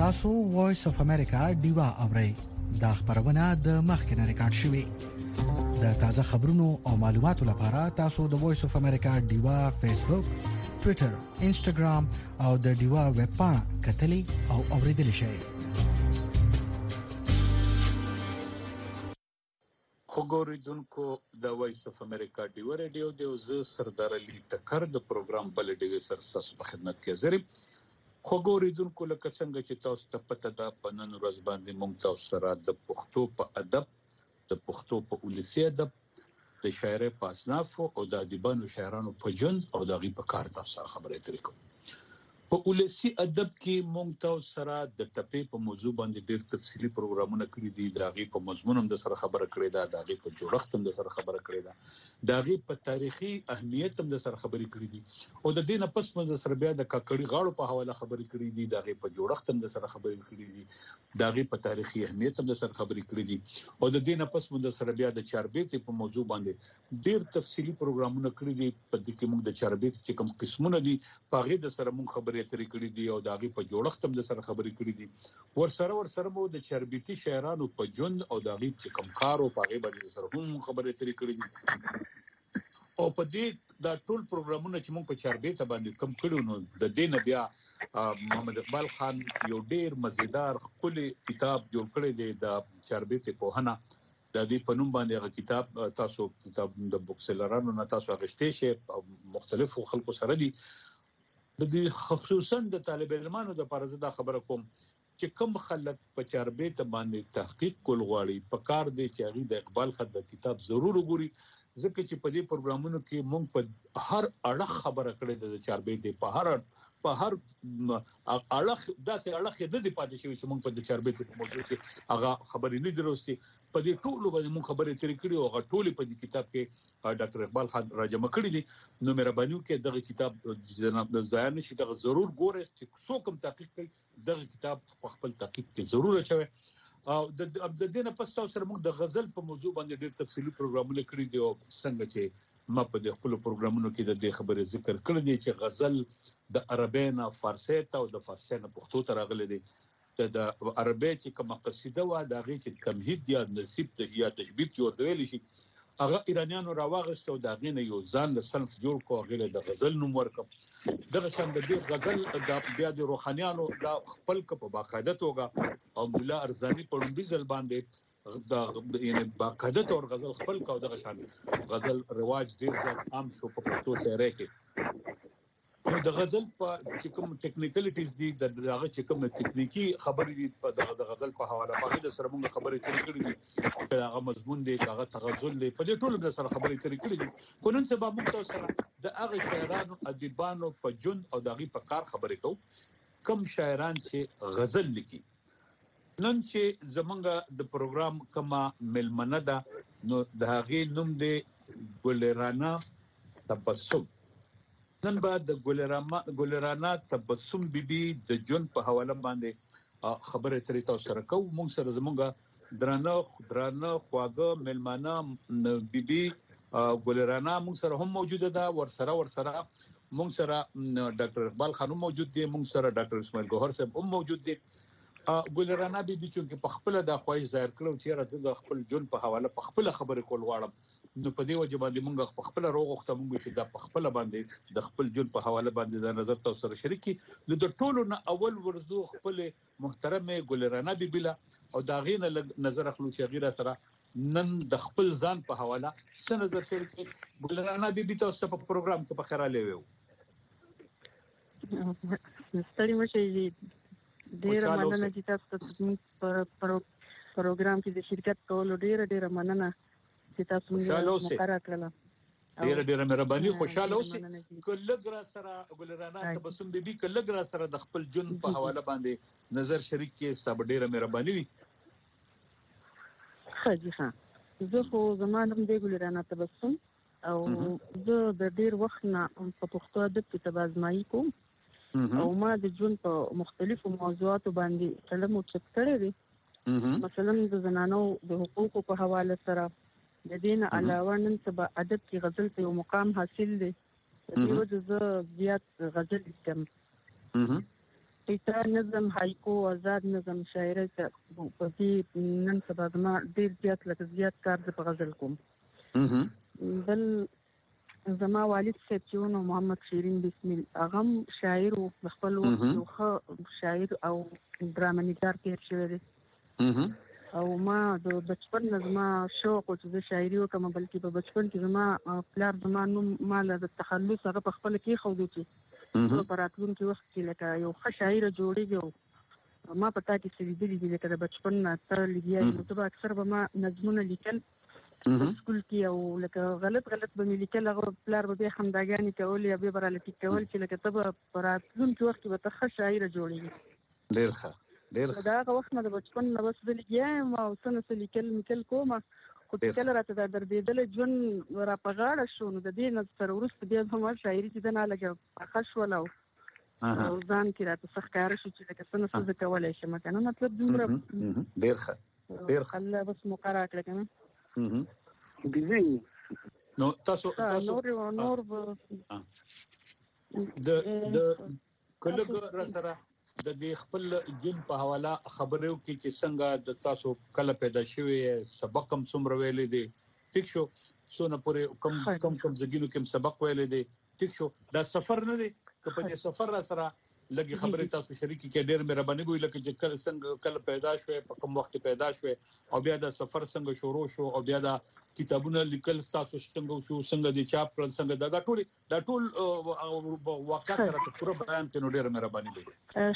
تاسو وایس اف امریکا دیوا اورئ دا خبرونه د مخکنه ریکارډ شوې د تازه خبرونو او معلوماتو لپاره تاسو د وایس اف امریکا دیوا فیسبوک ټوئیټر انسټاګرام او د دیوا ویب پاڼه کتلی او اوریدل شئ. خبرونکو د وایس اف امریکا دیوا رادیو د سردار علي ټکر د پروګرام بل ډیوي سر تاسو په خدمت کې حاضر. خبرونکو لکه څنګه چې تاسو ته پته ده په نن ورځ باندې موږ تاسو سره د پښتو په ادب، د پښتو په ولسي ادب، د شاعرۍ په اصناف او د ادیبانو شاعرانو په ژوند او د غي په کار تاسو سره خبرې اترې کوو. په ولسي ادب کې موږ تاسو سره د ټپې په موضوع باندې ډېر تفصیلی پروګرامونه کړی دي. د غي په مضمون هم د سره خبره کړې ده، د غي په جوړښت هم د سره خبره کړې ده، د غي په تاریخي اهمیت هم د سره خبرې کړې دي او د دینه پس موږ سره بیا د کاکړي غاړو په حواله خبرې کړې دي، د غي په جوړښت هم د سره خبرې کړې دي، د غي په تاریخي اهمیت هم د سره خبرې کړې دي او د دینه پس موږ سره بیا د چاربیت په موضوع باندې ډېر تفصیلی پروګرامونه کړی دي. په دې کې موږ د چاربیت چې کوم قسمونه دي په غي د سره موږ خبرې اترې کړې دي او د غي په جوړښت هم د سره خبرې کړې دي. ورسره مو د چاربیتي شاعرانو په ژوند او د غي چې کوم کار او په غي باندې سره هم خبرې اترې کړې دي او په دې د ټول پروګرامونه چې موږ په چاربیت باندې کم کړو نو د دین بیا محمد اقبال خان یو ډیر مزیدار خپل کتاب جوړ کړی دی د چاربیت په هنه د دې په نوم باندې هغه کتاب تاسو کتاب د بوک سیلرانو نه تاسو غشتې شي مختلفو خلکو سره دي. د دې خصوصا د طالب علمانو د پرزه دا خبره کوم چې کوم خلک په چاربیت باندې تحقیق کول غواړي په کار دی چې هغه د اقبال خان د کتاب ضرور وګوري ځکه چې په دې پروګرامونو کې موږ په هر اړه خبره کړې ده د چاربیت په هر اړه داسې اړه د دې پاتې شوی چې موږ په د چاربیت په موضوع کې هغه خبرې نه دروستي په دې ټولو باندې موږ خبرې ترې کړې او هغه ټولې په دې کتاب کې ډاکټر اقبال خان راجمع کړی دي. نو مهرباني وکړئ دغه کتاب جناب ضایع نشي دغه ضرور ګورئ چې څوک هم تحقیق کوي دغه کتاب په خپل تحقیق کې ضرور اچوي او د دینه پس تاسو سره موږ د غزل په موضوع باندې ډېر تفصیلی پروګرامونه کړی دي او څنګه چې ما په خپل پروګرامونو کې د دې خبرې ذکر کړی دی چې غزل د عربی نه فارسی ته او د فارسی نه پښتو ته راغلی دی. د عربی چې کومه قصیده و د غي چې تمهید یا نصیب ته یا تشبیب کې ورته ویل شي هغه ایرانیانو راوغست او د غي نه یو ځان له صنف جوړ کو غیله د غزل نوم ورکړ. دغه شان د دې غزل د بیا د روحانيانو د خپل په باقاعده توګه او مولا ارزانی په لومبي ځل باندې د یعنی باقاعده تور غزل خپل کو دغه شان غزل رواج ډیر ځات عام شو په پښتو شاعرۍ کې. نو د غزل په چې کوم ټیکنیکلیټیز دي دغه چې کوم ټیکنیکی خبرې دي په د غزل په حواله باندې د سره موږ خبرې ترې کړې دي هغه مضمون دی هغه تغزل دی په دې ټولو د سره خبرې ترې کړې دي. خو نن سبا موږ تاسو سره د هغه شاعرانو ادیبانو په ژوند او دغه په کار خبرې کوو کوم شاعران چې غزل لیکي. نن چې زمونږ د پروګرام کما ملمنه ده نو د هغه نوم دی ګلرانا تبسم. نن بعد د ګلرانا تبسم بیبي د جون په حواله باندې خبره ترې تاسو سره کوو. موږ سره زمونږ درانه خواږه ملمانه بیبي ګلرانا موږ سره هم موجوده ده. ورسره موږ سره ډاکټر اقبال خان موجود دی، موږ سره ډاکټر اسماعیل ګوهر صاحب هم موجود دی. ګلرانا بیبي چې په خپل د خواهش ظاهر کړو چې راځي د خپل جون په حواله په خپل خبره کول غواړم نو په دې وجه باندې موږ په خپل روغ وخت موږ چې د خپل باندې د خپل جون په حواله باندې د نظر تاسو سره شریکي نو د ټولو نه اول ورزو خپل محترمه ګلرانا بیبي لا او دا غینه نظر اخلو چې غیره سره نن د خپل ځان په حواله څه نظر شریکي. ګلرانا بیبي تاسو په پروګرام کې په خیراله ویو ستړي مشه ډیر مننه چې تاسو په پروګرام کې د شرکت کولو ډیر مننه چې تاسو موږ مقرره کړل. ډیر مهرباني خوشاله اوسئ. کلهګرا سره ګلرانا تبسم بیبي کلهګرا سره د خپل جون په حواله باندې نظر شریک کې ستاسو ډیر مهرباني وي. خاجي خان زه خو زمانم دی ګلرانا تبسم او زه د ډیر وخت نه په پښتو ادب کې تبازمایي کوم او ما د ژوند په مختلفو موضوعاتو باندې قلم اوچت کړی دی. مثلا د زنانو د حقوقو په حواله سره د دین علاوه نن سبا ادب کې غزل ته یو مقام حاصل دی. د دې وجه زه زیات غزل لیکم. قطع نظم هایکو آزاد نظم شاعري په دې نن سبا زما ډیر زیات کار په غزل کوم. بل زما والد صاحب چې نو محمد شیرین بسم الله هغه شاعر او خپل وخت یو ښه شاعر او ډرامانیګار تیر شوی دی. او ما د بچپن زما شوق او چې شاعري وکم، بلکې په بچپن کې زما پلار زما نوم مال د تخلص هغه په خپل کې خو دوی په راتلون کې وخت کې لکه یو ښه شاعر جوړیږي. ما پتا کې سړي دي لکه د بچپن نه تر لګیای نو ته اکثر به ما نظمونه لیکل سکول کې او لکه غلط به مې لیکل، هغه پلار به خنداګانې کول یا به براله کې کول چې لکه ته په راتلون کې وخت به ته ښه شاعر جوړیږي. ډیر ښه دا هغه وخت نه د بچپن نه بس د لګیایم او څنګه لیکل کوم، خو کله راته د دربېدل ژوند را په غاړه شو نو د دې نه تر وروسته بیا هم شاعري چې نه لګه پخښ ولا او ځان کې راته سخت کار شو چې لکه څنګه کولای شم کنه. مطلب دومره ډیر ښه الله بس مقرره کړ کنه. نو تاسو نور د کله را سره د دې خپل جن په حواله خبرو کې چې څنګه د تاسو کله پیدا شوی سبق هم څومره ویلې دي ټیک شو، څونه پورې کم زګینو کې سبق ویلې دي ټیک شو. دا سفر نه دی که په دې سفر را سره لګي خبرې تاسو شریکي کې ډېر مهرباني کوي لکه چې کله څنګه پیدا شوی په کوم وخت پیدا شوی او بیا د سفر څنګه شروع شو او بیا د کتابونه لیکل تاسو څنګه شو څنګه د چاپ کړل څنګه دا ټول واقعیت راته پوره بیان کړو. ډېر مهرباني کوي.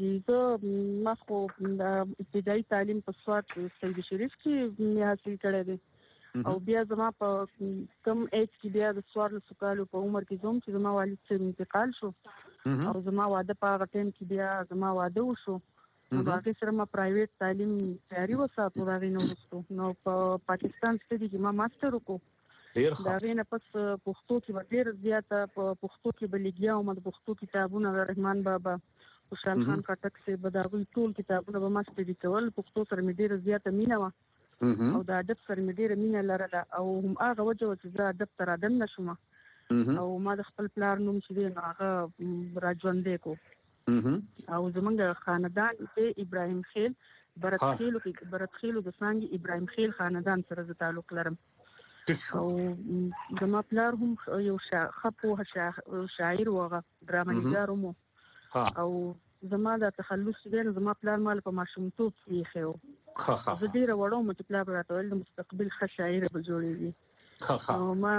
خدای ما خو ابتدایي تعلیم په سوات سید شریف کې مې حاصل کړی دی او بیا زما په کم ایج کې بیا د 14 کالو په عمر کې زوم چې زما والد سره انتقال شو او زما واده په هغه ټیم کې بیا زما واده وشو نو هغه سره ما پرایویټ تعلیم جاري وساتو. راغی نو په پاکستان کې ما ماستر وکړو. دا غینه پس پښتو کې ډېر زیاته په پښتو کې بلګیا او د پښتو کتابونه رحمان بابا خوشحال خان خټک سے بداوی ټول کتابونه به ما ستدي کول. پښتو سره مې ډېر زیاته مینه و او د ادب سره مې ډېر مینه لرله او هم هغه وجه چې زه ادب تر ادب نشم او ما د خپل پلار نوم چې دی هغه راځوندې کو او زمونږ خاندان د ابراهیم خیل برت خیل د څنګه ابراهیم خیل خاندان سره تعلق لرم او زما پلار هم یو خپو شاعر و ډرامانیګار مو او زما د تخلص دی زما پلار مال په ماشومتوب کې خو زه ډیره وړو چې پلار راته ویل د مستقبل ښه شاعر به جوړیږي او ما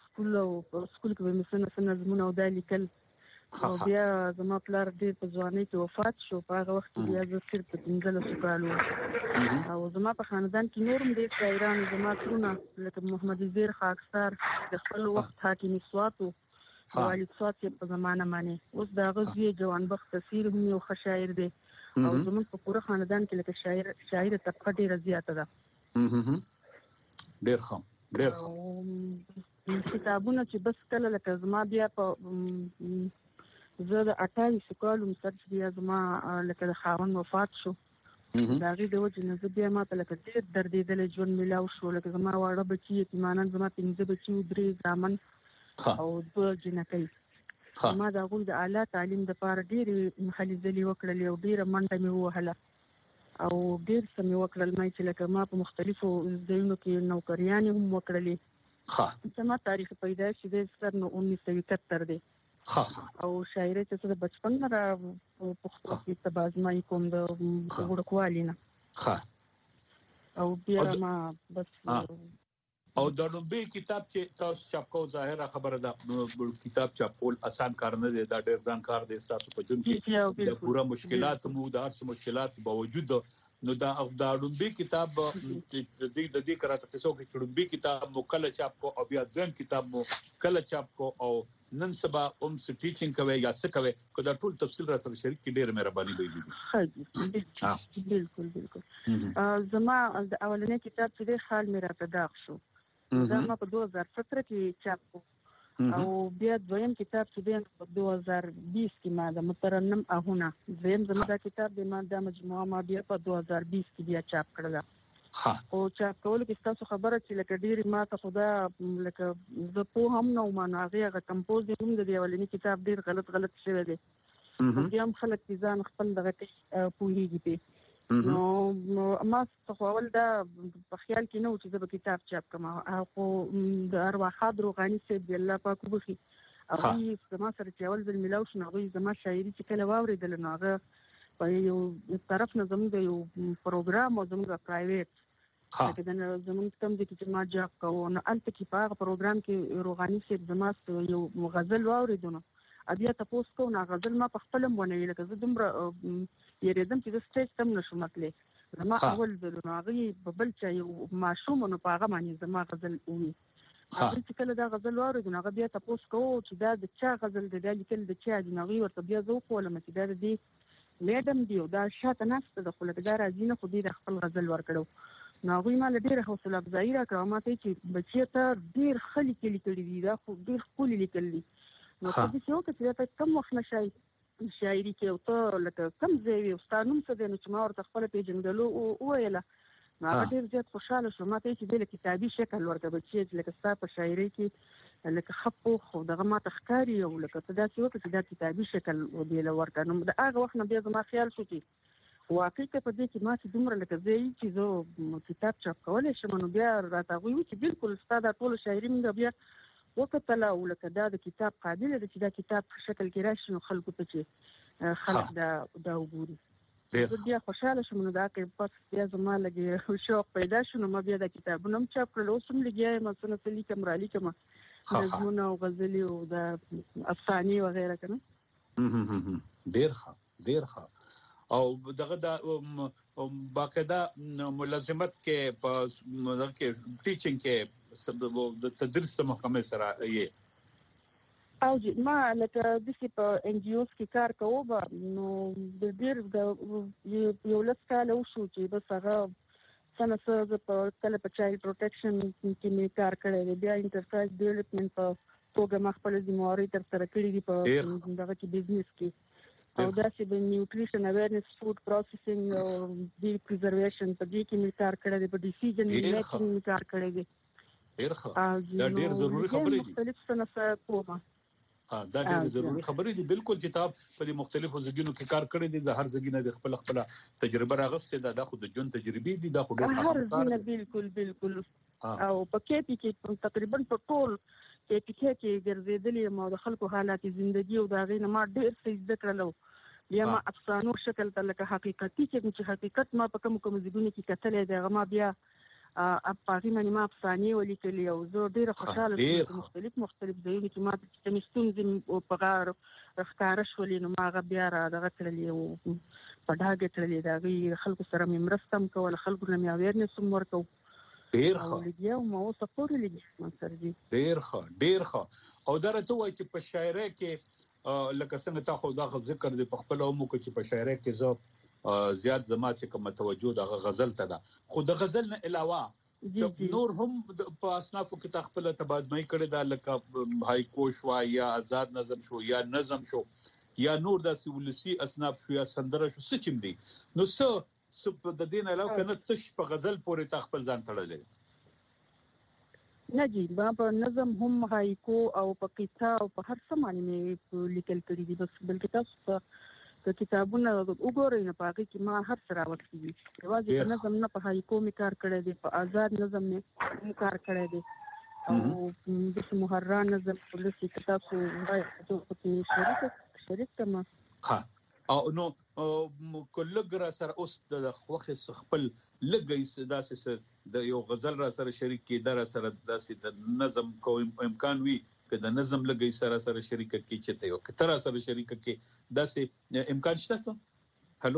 سکول کې به مثلا نظمونه او دا لیکل او بیا زما پلار ډیر په ځوانۍ کې وفات شو. په هغه وخت کې بیا زه صرف 15 کالو او زما په خاندان کې نورم ډیر شاعران زما ترونه لکه محمد زیر خاکسار د خپل وخت حاکم سواتو والد سوات په زمانه باندې اوس دا غزي جوان بخت تصویر هم یو ښه شاعر دی او زموږ په پوره خاندان کې لکه شاعر طبقه ډیره زیاته ده. ډیر ښه کتابونه چې بس کله لکه زما بیا په زه د 28 کالو سره بیا زما لکه د خاوند وفات شو دا غي د وجه نه بیا ما ته لکه ډیر دردېدل ژوند ملاو شو. لکه زما واړه بچي یتیمانان زما 15 بچي 3 زامن او 2 جنکۍ ما دا غوي د اعلی تعلیم د پاره ډیر مخالفت وکړل او ډیر منډه مې وهله او ډیر سم وکړل مې چې لکه ما په مختلفو ځایونو کې نوکریان هم وکړلې. زما تاریخ پیدایش د سر 1971 دی او شاعري چې د بچپن نه پښتو کې تبازمای کوم د وړکوالي نه او بیا ما بس او د لومبي کتاب چې تاسو چاپ کو ظاهره خبره ده کتاب چاپول آسان کار نه دی، دا ډېر ګران کار دی تاسو په جون کې د پورا مشکلات مو د هر څه مشکلات باوجود نو دا لومبي کتاب د دې کراته تاسو کې لومبي کتاب مو کله چاپ کو او بیا ځین کتاب مو کله چاپ کو او نن سبا ټیچینګ کوي یا څه کوي کو دا ټول تفصیل را سره شریک کی ډېر مهرباني وي. بالکل زما د اولنې کتاب چې د خال میرا تداغ شو دا ما په 2017 کې چاپ کو او بیا دویم کتاب چې د 2020 کې ما د مترنم اهونه زم زما کتاب د ما د مجموعه ما بیا په 2020 کې بیا چاپ کړل. او چاپ کول کې تاسو خبره چې لکه ډیر ما ته خدا لکه زه په هم نو ما هغه کمپوز هم د اولنی کتاب ډیر غلط شوی دی بیا هم خلک ځان خپل دغه پوهیږي په نو ما څخه دا په خیال کې نو چې د کتاب چاپ کوم او د ارواحات روغاني سي د الله پاک وبخي او زما سره چې اول ځل ملاو شو نو زما شاعري چې کله واورېدل نو هغه په یو طرف نه زموږ یو پروګرام او زموږ پرایویټ چې دا زموږ کوم چې ما جاب کوو نو البته کې په هغه پروګرام کې روغاني سي زما یو غزل واورېدو بیا تاسو کو نه غزل ما په خپل مونږ لکه زه دومره یریدم چې د سټیج تم نشم تللی زما اول ځل نو هغه بل چا یو ماشوم نو په هغه باندې زما غزل وی هغه چې کله دا غزل واورېد نو هغه بیا تاسو کو چې دا د چا غزل دی دا لیکل د چا دی نو ورته بیا زه کوم چې دا دی میډم دی دا شاته نشته د خلک دا راځي نه خو دې خپل غزل ورکړو نو هغه مال ډیره حوصله افزایی راکړه ما ته چې بچی ته ډیر خلک لیکلي دي دا خو ډیر خپل لیکلي نو څه چې یو چې په کم وخت نشي شاعري کې او ته لکه کم ځای وستانوم څه د نو چې ما ورته خپل پیژندلو او ویله نو هغه ډیر زیات خوشاله شو ما ته چې د کتابي شکل ورته بچی لکه ستاسو په شاعري کې لکه خپو خو دغه ما تخکاری او لکه دا چې وکړه دا کتابي شکل ودیله ورته نو د هغه وخت نه بیا زما خیال شو چې واقعي په دې کې ما چې دومره لکه زه چې زه کتاب چاپ کولای شم نو بیا راته وی چې بالکل ستاسو ټول شاعري موږ بیا وکتل او لکه دا د کتاب قابل دی چې دا کتاب په شکل کې راشي نو خلکو ته چې خلک دا وګوري زه بیا خوشاله شوم نو دا کې پس بیا زما لګي شوق پیدا شو نو ما بیا دا کتابونه هم چاپ کړل اوس هم لګیایم مثلا لیکم را لیکم نظمونه او غزلې او د افسانې وغیرہ کنه ډیر ښه او دغه د باقاعده ملازمت کې په مدر کې ټیچینګ کې د تدریس په محکمه سره یې او ما لکه د سی په ان جی اوز کې کار کوم نو د ډیر یو لسکاله وشو چې بس هغه څنګه په کله په چایلډ پروټیکشن کې می کار کړی بیا انټرپرایز ډیولپمنٹ په توګه ما خپل ذمہواری تر سره کړې دي په دغه کې بزنس کې او دا چې د نیوټریشن اویرنس فود پروسیسینګ او دی پریزرویشن په دې کې می کار کړی دی په ډیسیژن میکینګ می کار کړی دی دا ډیر ضروری خبرې دي مختلف څه کومه دا ډېر ضروري خبرې دي بالکل چې تاسو په مختلفو ځګونو کې کار کړی دي د هر ځګینه د خپل تجربه راغسته دا خو د جون تجربې دي دا خو ډېر هر ځینه بالکل او پکې کې تقریبا په ټول کې ګرځېدلې مو د خلکو حالات ژوندۍ او دا غینه ما ډېر څه زده کړلو بیا ما افسانو شکل ته لکه حقیقتي چې حقیقت ما په کوم ځګونو کې کتلې دا ما بیا اپاغي منی ما افسانې ولیکلې او زه ډېر خوشاله شوم مختلف ځایونه کې ما چې مستونزې په غار ښکار شولې نو ما بیا را دغه کړلې او په ډاګه کړلې دا خلکو سره مې مرسته کوم خلکو نه مې اویرنس ورکو ډېر ښه یو ما اوس پورې لګي منسرجي ډېر ښه او درته وای چې په شاعرۍ کې لکه څنګه تاسو دا ذکر دې په خپل عمر کې چې په شاعرۍ کې زه زیات زما چې کوم توجه د غزل ته ده خو د غزل نه علاوه نور هم په اصنافو کې تخپل تبادمه کړي دا لکه هایکو شو یا آزاد نظم شو یا نظم شو یا نور د ولسی اصناف شو یا سندره شو څه چم دي نو څه د دین علاوه کنه تش په غزل پورې تخپل ځان تړلې نه جی ما په نظم هم هایکو او په کتاب او په هر څه باندې لیکل کړي دي بس بلکې تاسو د کتابونو وګورئ نه پاګه چې ما هر سره وکړي دي واځي په نظم نه په هایکو می کار کړی دی په آزاد نظم می کار کړی دی او د محرر نظم پولیسي کتابو راځي شریک کما او نو کولګرا سره اوس د خوخه خپل لګي داسې د یو غزل را سره شریک کی در سره داسې د نظم کوم امکان وي که د نظم لګي سره شریک کی چې ته یو کتر سره شریک کی داسې امکان شته څه هالو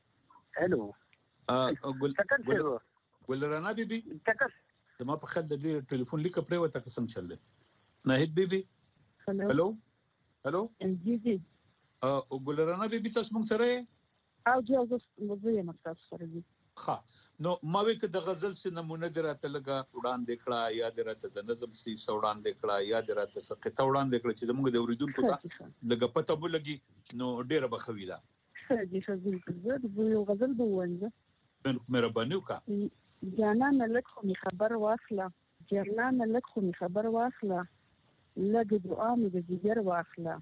ګلرانا بیبي تکس ما په خل د دې ټلیفون لیک پرې وته قسم چلله ناهید بیبي هالو انجیزي او ګلرانا بیبي تاسو موږ سره او جو زه یم تاسو سره دي ها نو ما وی که د غزل سي نمونه دراته لګا وړاندې کړه یا دراته د نظم سي وړاندې کړه یا دراته سقطه وړاندې کړه چې موږ د اوریدونکو ته لګا پته ولګي نو ډیره بخوي دا د یو غزل بوونځه مهرباني وکړه جانان لک خو خبر واخله لګ دعا مې د جګر واخله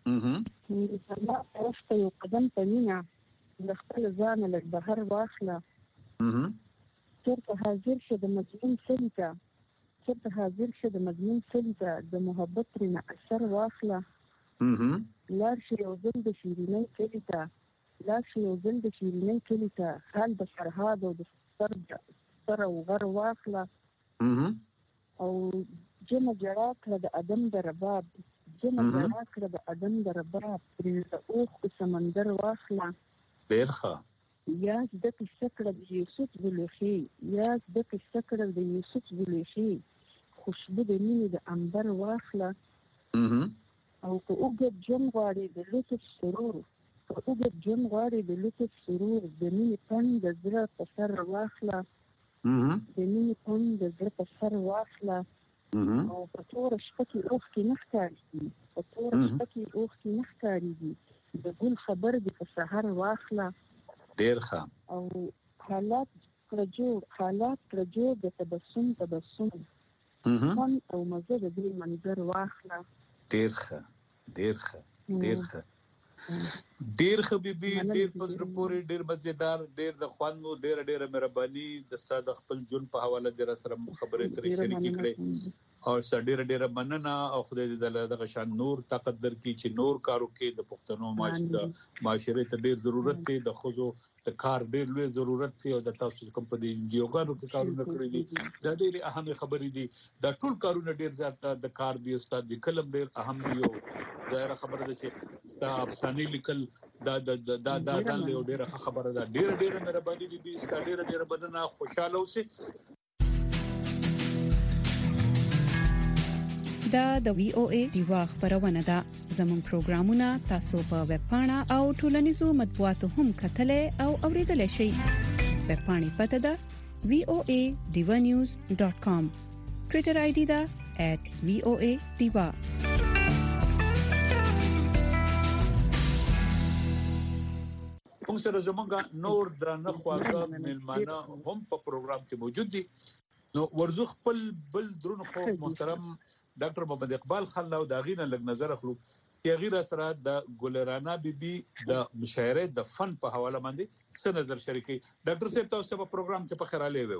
الله پرسته یو قدم په مینا د خپل ځان له بهر واخله چرته حاضر شه د مجنون سلیته چرته حاضر شه د مجنون سلیته د محبت رینه اثر واخله لار شي یو ځل د شیرینۍ کلی ته لار شي یو ځل د شیرینۍ کلی ته حال د فرهاد او د سر او غر واخله او جمع جړا کړه د ادم د رباب جمع جړا کړه د ادم د رباب پرې د اوښ په سمندر واخله ډېر ښه یاز د قصه کړه د یوسف زلیخي یاز د قصه کړه د یوسف زلیخي خوشبو د مینې د عنبر واخله او که اوږد ژوند غواړې د لطف سرور که اوږد ژوند غواړې د لطف سرور د مینې پند د زړه په سر واخله د مینې پند د زړه په سر واخله او په توره شپه کې اوښکې نه ښکارېږي په توره شپه کې اوښکې نه ښکارېږي د ګل خبر دې په سحر واخله ډېر ښه او حالات کړه جوړ د تبسم خوند او مزه د دې منظر واخله ډېر ښه ډېر ښه بیبي ډېر په زړه پورې ډېر مزیدار ډېر د خوند ډېر مهرباني د ساده خپل جون په حواله در سره خبرې ترې شریکې کړې او ډېر مننه او خدای دې دغه شان نور طاقت درکړي چې نور کارو کې د پښتنو معاشره ته ډېر ضرورت دی د خوځو د کار ډېر لوی ضرورت دی او د تاسو کوم په دې انجیوګانو کې کارونه کړی دي دا ډېر اهمه خبرې دي دا ټول کارونه ډېر زیات د کار دی استاد د کلم ډېر اهم دی او ظاهر خبره ده چې ستا افسانې لیکل دا ځان له ډېر خبره ده ډېر مهرباني دي ستا ډېر بدنه خوشاله اوسئ دا د وی او ای دیوا خبرونه ده زموږ پروګرامونه تاسو په ویب پاڼه او ټولنیزو مطبوعاتو هم کتلای او اوریدلای شئ ویب پاڼې پته ده voanews.com ټوئیټر آی ډی ده @voadiva موږ سره زمونږ نور درنه خواږه ملمانه هم په پروګرام کې موجود دي نو ورزو خپل بل درون خو محترم ډاکټر محمد اقبال خان له داغینه لګ نظر اخلو چې غیر سره د ګلرانا بیبي د مشاعره د فن په حواله باندې څه نظر شریکي ډاکټر صاحب تاسو په پروګرام کې په خراله وو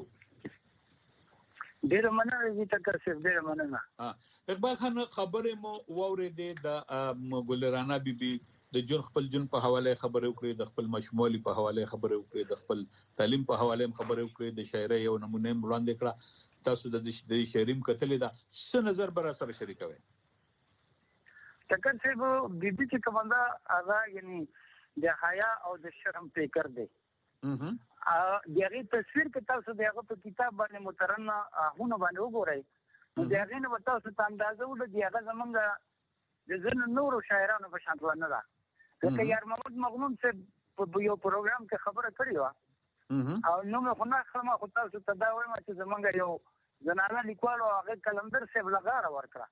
ډیر مننه چې تاسو ډیر مننه اقبال خان خبره مو وورېده د ګلرانا بیبي د جون خپل جون په حواله خبرې وکړې د خپل مشمولي په حواله خبرې وکړې د خپل تعلیم په حواله خبرې وکړې د شاعرۍ یو نمونه وړاندې کړه تاسو د شاعریم کتلې دا څه نظر بر سره شریکوي تکر څه بیبي چې کومه هغه یعنی د حیا او د شرم فکر دی دغه تصویر کې تاسو دغه په کتاب باندې مترنه هونه باندې وګورئ دغه نه تاسو ته اندازه ولې دغه زمونږ د زن نور شاعرانو په شان نه ده لکه یار محمد مغنون څه په یو پروګرام کې خبره کړې و او نو مې خو نه خلما خو تاسو ته دا وایم چې زمونږ یو زنانه لیکوالو هغه کلندر صاحب لغاره ورکړه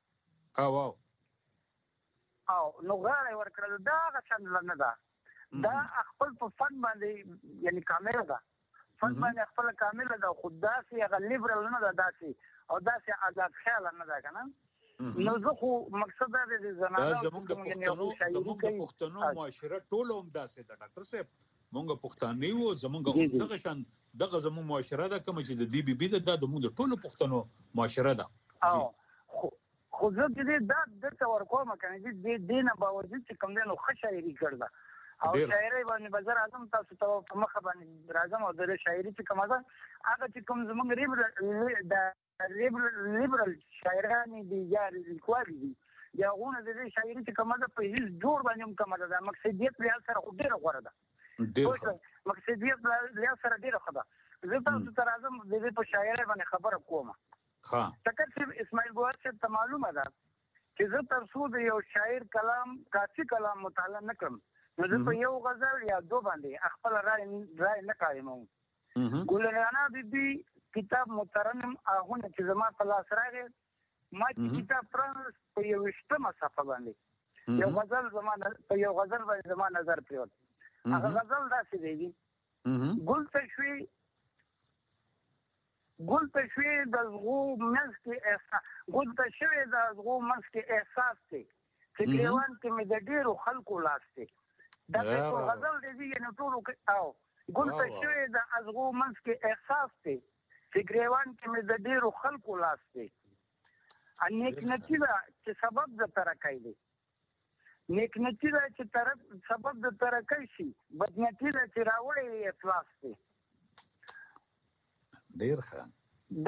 او نو غاره ورکړه دا غشن نه ده دا خپل په فن باندې یعنی کامل ده فن باندې خپل کامل ده خداسي هغه لیبرال نه ده داسي او داسي آزاد خیال نه ده کنه نو زه خو مقصد دا دی زنانه زمونږ د پښتنو معاشره ټول هم داسې ده ډاکټر صاحب مونږ پښتانه یو زمونږ دغه شان دغه زموږ معاشره ده کوم چې د دی بی بی د زموږ ټول پښتنو معاشره ده خو زه دې دا د څور کوم کنه دې دینه باوجود چې کوم دینو خشایري کړل او شاعري باندې بازار اعظم تاسو ته په مخ باندې راځم او د شاعري چې کومه ده هغه چې کوم زموږ لیبرال شاعرانی دي یا لیکوال دي یا غونه د شاعري چې کومه ده په هیڅ جوړ باندې کومه ده مقصدیت لري سره خو ډیره غوړه ده مقصدیت لري سره ډیره خبره زه تاسو ته راځم د دې په شاعري باندې خبره کوم تکر چې اسماعیل ګوهر صاحب ته معلومه ده چې زه تر څو د یو شاعر کلام کافي کلام مطالعه نکړم نو زه په یو غزل یا دو باندې خپل رائے نه قائم وم ګلرانا بیبي کتاب مترنم هغه چې زما په لاس راغی ما کتاب پرانس په یو شتمه صفحه باندې یو غزل زمانه په یو غزل باندې زما نظر پریوت هغه غزل داسې دی ګل تشوي د زغو منځ کې احساس ګل تشوي د زغو منځ کې احساس دی چې ګریوان کې مې د ډیرو خلکو لاس دی دا ټول غزل دی یعنی ټول او ګل په شوی د ازغو منځ کې احساس دی چې ګریوان کې مې د ډیرو خلکو لاس دی نیک نتیجه چې سبب د ترقۍ دی نیک نتیجه چې سبب د ترقۍ شي بد نتیجه چې راوړي افلاس دی ډیر ښه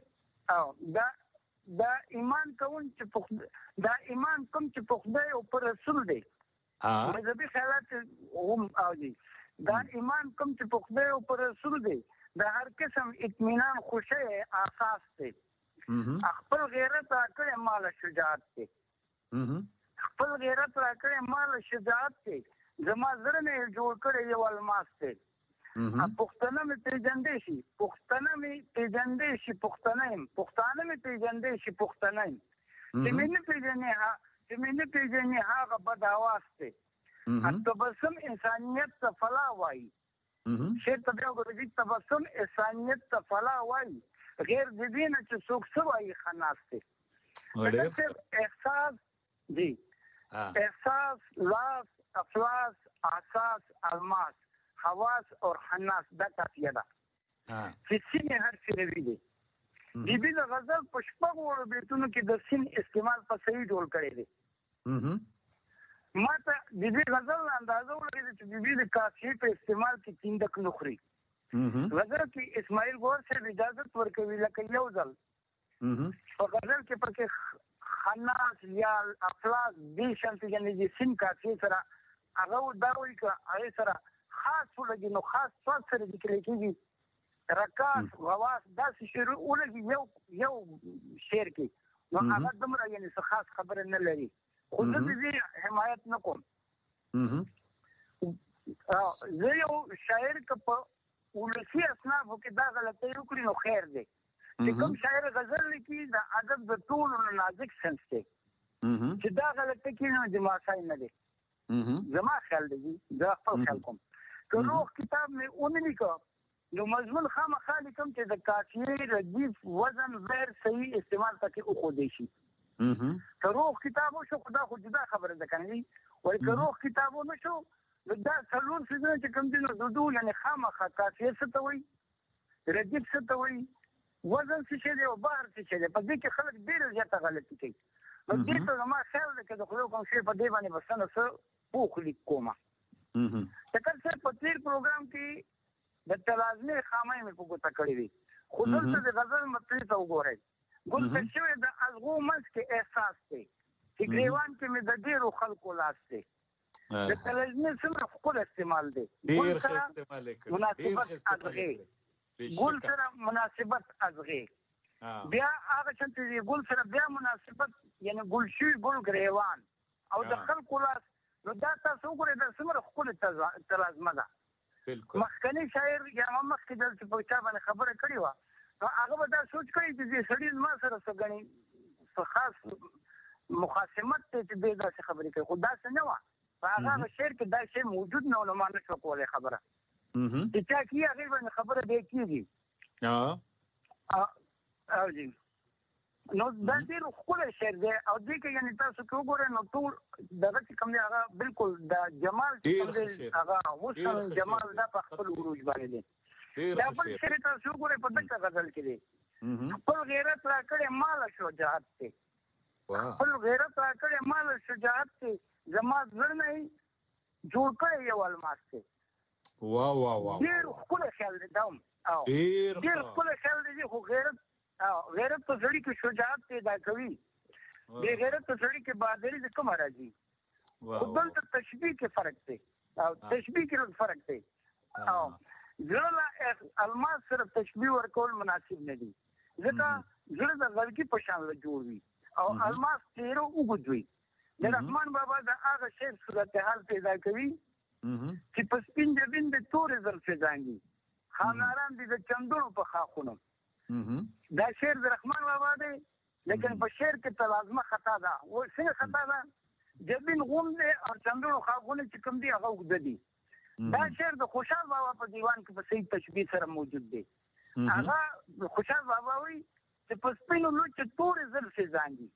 دا ایمان کوم چې په خدای او پر رسول دی مذهبي خیالات هم او دي دا ایمان کوم چې په خدای او پر رسول دی د هر قسم اطمینان خوشی اساس دی خپل غیرت راکړې مال شجاعت دی خپل غیرت راکړې مال شجاعت دی زما زړه نه جوړ کړی یو الماس دی پښتنه مې پیژندې شي پښتنه مې پیژندې شي پښتانه مې پیژندې شي پښتنه چې مې نه پیژنې هغه بد اواز دی تبسم انسانیت ته فلا وایي شیر ته بیا وګورئ تبسم انسانیت ته فلا وایي غیر د دې نه چې څوک څه وایي خناس دی احساس دی احساس لاس افلاس اساس الماس حواس اور حناس دا کافیه ده چې سینې هر څه نوي دي بیبي د غزل په شپږ وړو بیتونو کې د سین استعمال په صحیح ډول کړی دی ما ته د دې غزل اندازه ولګېده چې بیبي د کافیې په استعمال کې تیندک نه خوري غزل کې اسماعیل ګور صاحب اجازت ورکوي لکه یو ځل په غزل کې پکې حناس یا افلاس دې شانتي یعنې د سین کافیې سره هغه دا وایي که هغې سره خاص ولګي نو خاص څوک سره ذکر کېږي رکاس غواس داسې شعر ولګي یو شعر کې نو هغه دومره یعنې څه خاص خبره نه لري خو زه د دې حمایت نه کوم زه یو شاعر که په ولسي اصنافو کې دا غلطۍ وکړي نو خیر دی چې کوم شاعر غزل لیکي د ادب د ټولو نه نازک سنس دی چې دا غلطۍ کوي نو دماسای نه دی زما خیال دی زه خپل خیال کوم که روح کتاب مې ونه لیکه نو مضمون خامخا لیکم چې د قافیې ردیف وزن غیر صحیح استعمال پکې وښودی شي که روح کتاب وشو خو دا خو جدا خبره ده که نه وایي که روح کتاب ونه شو نو دا څلور څیزونه چې کوم دي نو د دوو یعنې خامخا قافیې څه ته وایي ردیف څه ته وایي وزن څه شی دی او بحر څه شی دی په دې کې خلک ډېره زیاته غلطي کوي نو دې ته زما خیال دی که د خدای کوم شی په دې باندې به څه نه څه پوخ لیک کومه تکر صاحب په تیر پروګرام کې د تلازمې خامۍ مې په ګوته کړې وي خو دلته د غزل مطلع ته وګورئ ګل ته شوی د ازغو منځ کې احساس دی چې ګریوان کې مې د ډېرو خلکو لاس دی د تلازمې څومره ښکلی استعمال دی ګل سره مناسبت ازغې ګل سره مناسبت ازغې بیا هغه شانتې دی ګل سره بیا مناسبت یعنې ګل شوي ګل ګریوان او د خلکو لاس نو دا تاسو وګورئ دا څومره ښکلې تلازمه ده مخکني شاعر یا مخکې دلته په چا باندې خبره کړې وه نو هغه به دا سوچ کړی چې دې سړي زما سره څه ګڼي څه خاص مخاصمت دی چې دی داسې خبرې کوي خو داسې نه وه په هغه شعر کې دا شی موجود نه و نو ما نه شوه کولی خبره چې چا کي هغې باندې خبره بیا کېږي او جی نو دا ډېر ښکلی شعر دی او دې کې یعنې تاسو کې وګورئ نو ټول دغه چې کوم دی هغه بالکل د جمال چې کوم دی هغه حسن جمال دا په خپل عروج باندې دی دا بل شعر تاسو وګورئ په دغه غزل کې دی خپل غیرت راکړې مال شجاعت دی خپل غیرت راکړې مال شجاعت دی زما زړه نه جوړ کړی یو الماس دی ډېر ښکلی خیال دی دا هم ډېر ښکلی خیال دی خو غیرت په سړي کې شجاعت پیدا کوي بې غیرت په سړي کې بهادري د کومه راځي خو دلته تشبیه کې فرق دی او تشبیه کې فرق دی او زړه له الماس سره تشبیه ورکول مناسب نه دي ځکه زړه د لرګي په شان جوړ وي او الماس تیره اوږد وي د رحمان بابا د هغه شعر صورتحال پیدا کوي چې په سپین جبین د تورې زلفې زانګي خاناران دي د چندڼو په خاخونو دا شعر د رحمان بابا دی لیکن په شعر کې تلازمه خطا ده څنګه خطا ده جبین غوم دی او چندڼو خاخونه چې کوم دي هغه اوږده دي دا شعر د خوشحال بابا په دیوان کې په صحیح تشبیه سره موجود دی هغه خوشحال بابا وایي چې په سپینو لوچو تورې زلفې زانګي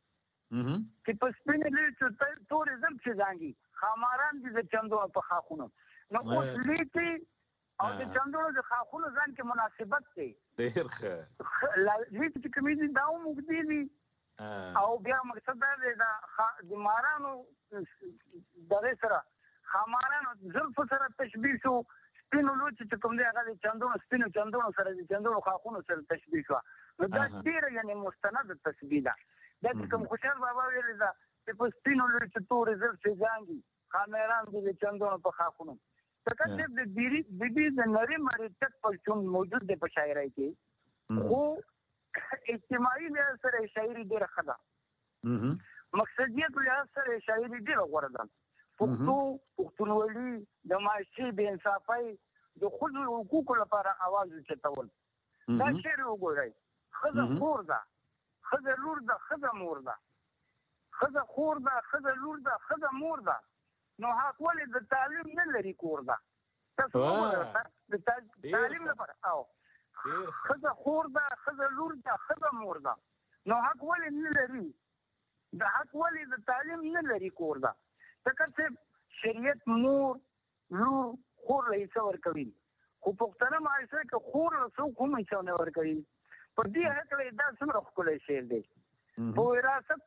چې په سپینې لوي تورې زم چې زانګي خاماران دي د چندونو په خاخونو نو اوس لیکي او د چندونو د خاخونو ځان کې مناسبت دی ډېر ښه لیکي چې کومې دي دا ومږدي دي او بیا مقصد دا دی د مارانو دغه سره خامارانو زلف سره تشبیه شو سپینو لوچ چې کوم دی هغه د چندونو سپینو چندونو سره د چندونو خاخونو سره تشبیه شو نو دا ډېره یعنې مستند تشبیه ده دا چې کوم خوشحال بابا ویلي ده چې په سپینو لوچ تورې زلفې زانګي خامران دي د چندونو په خاخونو ځکه چې د بیبي د نري مړي ټک پرچون موجود دی په شاعرۍ کې خو اجتماعي لحاظ سره شاعري ډېره ښه ده مقصدیت لحاظ سره شاعري ډېره غوره ده پښتونولي د معاشي بې انصافۍ د ښځو حقوقو لپاره اواز اوچتول دا شعر وګورئ ښځه خور ده ښځه لور ده ښځه مور ده ښځه خور ده ښځه لور ده ښځه مور ده نو حق ولې د تعلیم نه لري کور ده تاسو وګورئ د تعلیم لپاره ښځه خور ده ښځه لور ده ښځه مور ده نو حق ولې نه لري د حق ولې د تعلیم نه لري کور ده ځکه چې شریعت مور لور خور له حصه ورکوي خو پښتنه معاشره کې خور له څوک هم حصه نه ورکوي په دې هکله دا څومره ښکلی شعر دی په وراثت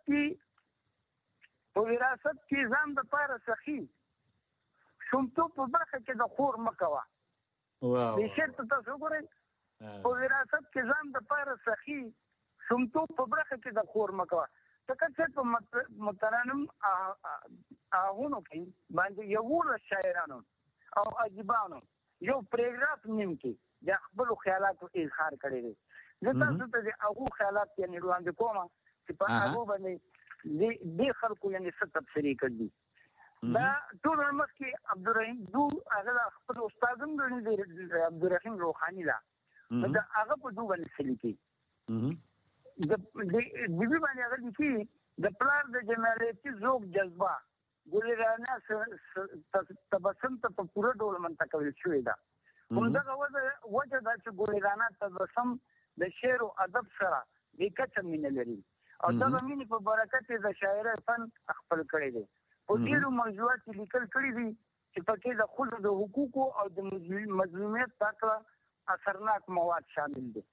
کې ځان دپاره سخي شومتوب په برخه کې د خور مه کوه دې شعر ته تاسو وګورئ په وراثت کې ځان دپاره سخي شومتوب په برخه کې د خور مه کوه ځکه چې په مترنم آهونو کې باندې یولس شاعرانو او ادیبانو یو پریګراف نیم کې د خپلو خیالاتو اظهار کړی دی زه تاسو ته د هغو خیالات یعنې وړاندې کوم چې په هغو باندې دې خلکو یعنې څه تبصرې کړي دا ټول مخکې عبدالرحیم دو هغه خپل استاد هم ګڼي دی عبدالرحیم روحاني ده د هغه په دو باندې څه لیکي د بیبي باندې هغه لیکي د پلار د جمالیتي ذوق جذبه ګلرانه تبسم ته په پوره ډول منتقل شوې ده همدغه وجه ده چې ګلرانه تبسم د شعر او ادب سره د کچه مینه لري او دغه مینې په برکت د شاعرۍ فن خپل کړی دی په ډېرو موضوعات کې لیکل کړي دي چې پکې د ښځو د حقوقو او د مظلومیت په هکله اثرناک مواد شامل دي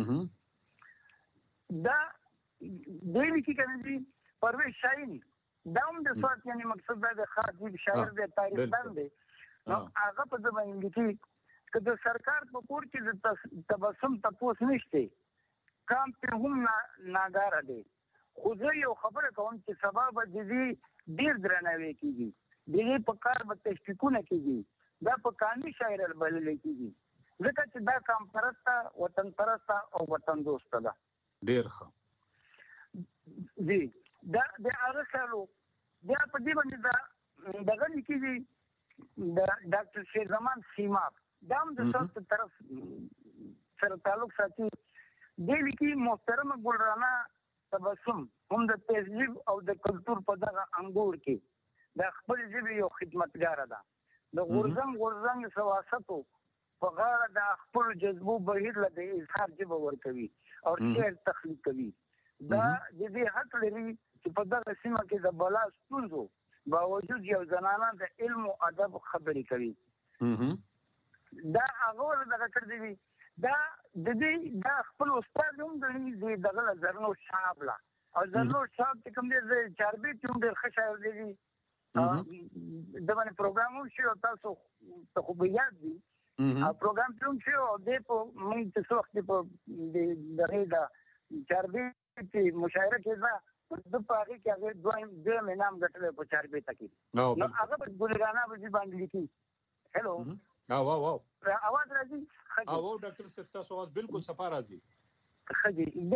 دا دی لیکي که نه دي پرویز شاهین دا هم د سوات یعنې مقصد دا د خاطب شاعر دی تاریخدان دی نو هغه په ده باندې لیکي که د سرکار په کور کې د تبسم تپوس نشته کام پرې هم ناګاره دی خو زه یو خبره کوم چې سبا به د دې ډېر درناوی کېږي د دې په کار به تشویقونه کېږي دا په قانوني شاعر بللی کېږي ځکه چې دا قام پرسته وطن پرسته او وطن دوسته ده ډېر ښه جی دا د هغه خیالو بیا په دې باندې دغه لیکي دي د ډاکټر شیرزمان سیماب دا هم د سوات طرف سره تعلق ساتي دې لیکي محترمه ګلرانه تبسم هم د تهذیب او د کلتور په دغه انګور کې د خپل ژبې یو خدمتګاره ده د غورځنګ سواستو په غاړه د خپل جذبو بهیر له د اظهار ژبه ورکوي او شعر تخلیق کوي دا د دې حق لري چې په دغه سیمه کې د بلا ستونزو باوجود یو زنانه د علم او ادب خبرې کوي دا هغه دغه کړی دی دا د دې دا خپل استاد هم ګڼي دی دغه زرنو شاب لا او زرنو شاب چې کوم دی چاربي چې ډېر ښه شاعر دی د باندې پروګرام هم شي او تاسو ته خو به یاد دي پروګرام هم شي او د په موږ څه وخت په دغه دا چاربي چې مشاعره کې دا د پاره کې هغه دویم نام غټل په چاربي تکي نو هغه په ګلرانه باندې لیکي هلو واو आवाज راځي ډاکټر صاحب تاسو आवाज بالکل صفا راځي خدي د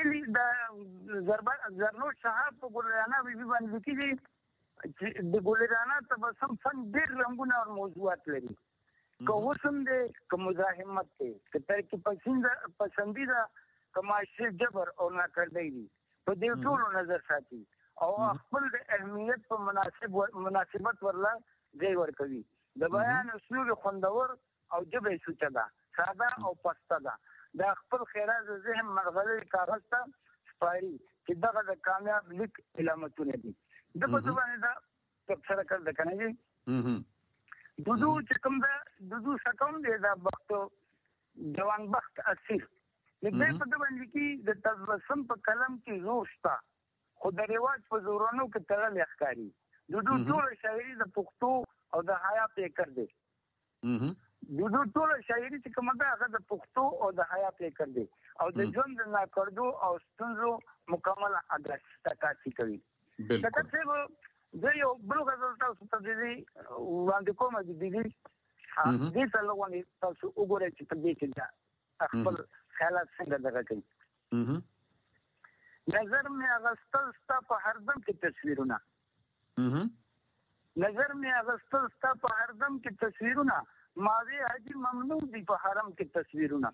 زرنو شهاب په ګلرانه باندې لیکي دي چې د ګلرانه تبسم فن ډېر رنگونه او موضوعات لري که حسن دی که مزاحمت دی که ترکیب پسندیده که معاشري جبر او ناکردی دی په دې ټولو نظر ساتي او خپل د اهمیت په مناسبت ورله ځای ورکوي د بیان اسلوب خوندور او ژبه سوچه ده ساده او پسته ده د خپل خیرات ذهن مرغلي کاغذ ته سپاري چې دغه د کامیاب لیک علامتونه دي د په باندې دا تفسیر کړل کنه جی دودو چې کوم دا دودو سکم دی دا وخت جوان بخت اسیر دې په باندې کې د تبسم په کلم کې زور شته خو د رواج په زورونو کې تړل ښکاری دودو ټول شاعري د پښتو او د حیا پیکر دی دودو ټول شاعري چې کومه ده هغه د پښتو او د حیا پیکر دی او د ژوند نه کړدو او ستونزو مکمل عکاسي کوي دا څه زه یو بل غزل تاسو ته دي وړاندې کوم دي څه لغونی تاسو وګورئ چې په دې کې دا خپل خیالات څنګه دغه کوي نظر مې اغستل ستا په هردم کې تصویرونه نظر مې اغستل ستا په هردم کې تصویرونه ماوی حاجی ممنوع دی په حرم کې تصویرونه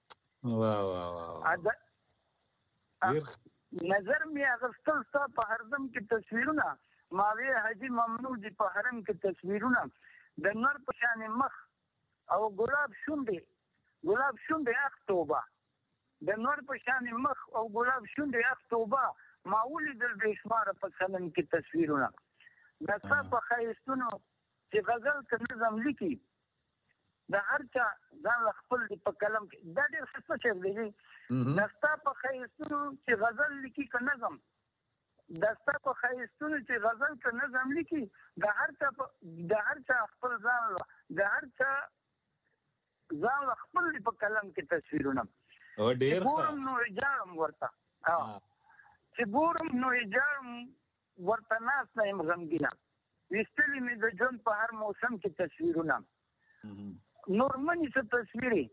نظر مې اغستل ستا په هردم کې تصویرونه ماوی حاجی ممنوع دی په حرم کې تصویرونه د نور په شان مخ او ګلاب شونډې اخ توبه د نور په شان مخ او ګلاب شونډې اخ توبه ما ولیدل بېشماره په سلم کې تصویرونه د څه په ښایستونو چې غزل که نظم لیکي د هر چا ځان خپل په کلم کې دا ډېر ښه شعر دی د ستا په ښایستونو چې غزل لیکي که نظم د ستا په ښایستونو چې غزل که نظم لیکي د هر چا خپل ځان د هر چا ځان خپل په کلم کې تصویرونه ګورم نو اجارم ورته چې ګورم نو اجارم ورته ناست یم غمګینه ویستلي مې د ژوند په هر موسم کې تصویرونه نورمنې څه تصویرې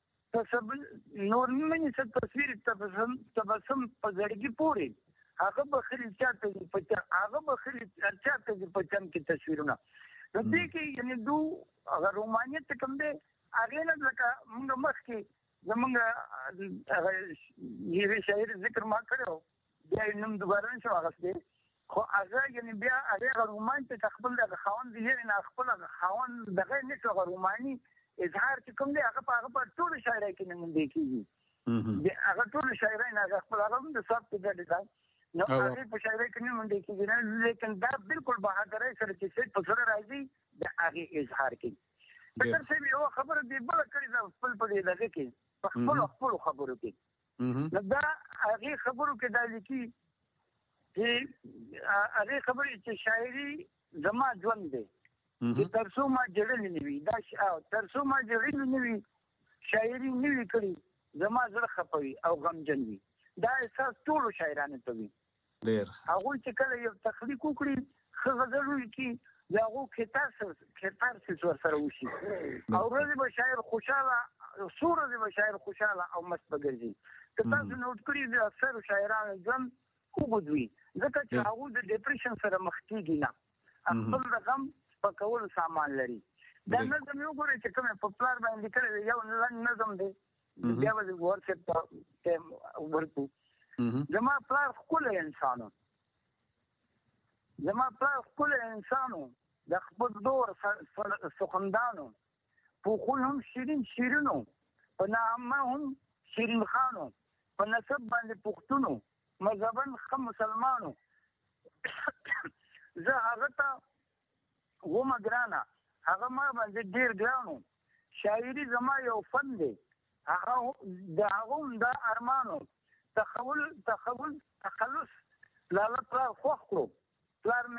تبسم په زړګي پورې هغه بخیل چاته دي په چم کې تصویرونه نو دې کې یعنې دو هغه رومانیت کوم دی هغې نه لکه موږ مخکې زمونږ یوې شاعر ذکر ما کړی بیا یې نوم دوباره نه شم اخیستی خو هغه یعنې بیا هغې رومان چې خپل دغه خاوند یې نه خپل هغه خاوند دغه نه شو هغه روماني اظهار چې کوم دی هغه په ټولو شاعرۍ کې نمونده کېږي هغه ټولو شاعرۍ نه هغه خپل هغه هم د ثبت ګډې ده نو هغې په شاعرۍ کې نمونده کېږي نه لیکن دا بالکل بهادرۍ سره چې څه په زړه راځي د هغې اظهار کوي ډاکټر صاحب یوه خبره دې بله کړې ده خپل په دې دغه کې په خپلو خبرو کې نو دا هغې خبرو کې دا لیکي چې هغې خبرې چې شاعري زما ژوند دی چې تر څو ما جړلې نه وي دا تر څو ما جړلې نه وي شاعري نه وي کړې زما زړه خفه وي او غمجن وي دا احساس ټولو شاعرانو ته وي هغوی چې کله یو تخلیق وکړي ښه غزل ولیکي د هغو کتارسیس ورسره وشي او ورځې به شاعر خوشحاله څو ورځې به شاعر خوشحاله او مست به ګرځي که تاسو نوټ کړي د اکثرو شاعرانو ژوند اوږد وي ځکه چې هغوی د ډپریشن سره مخ کېږي نه خپل د غم سپکولو سامان لري دا نظم یو ګورئ چې کوم په پلار باندې لیکلی دی یو لنډ نظم دی بیا به د ورکشپ ته ورکو زما پلار ښکلی انسانو د خپل دور سخندانو پوخون هم شیرینو په نامه هم شیرین خانو په نسب باندې پښتونو مذهبن ښه مسلمانو زه هغه ته ومه ګرانه هغه ما باندې ډېر ګرانو شاعري زما یو فن دی د هغه هم دا ارمانو تخلص لاله پلار خوښ کړو پلار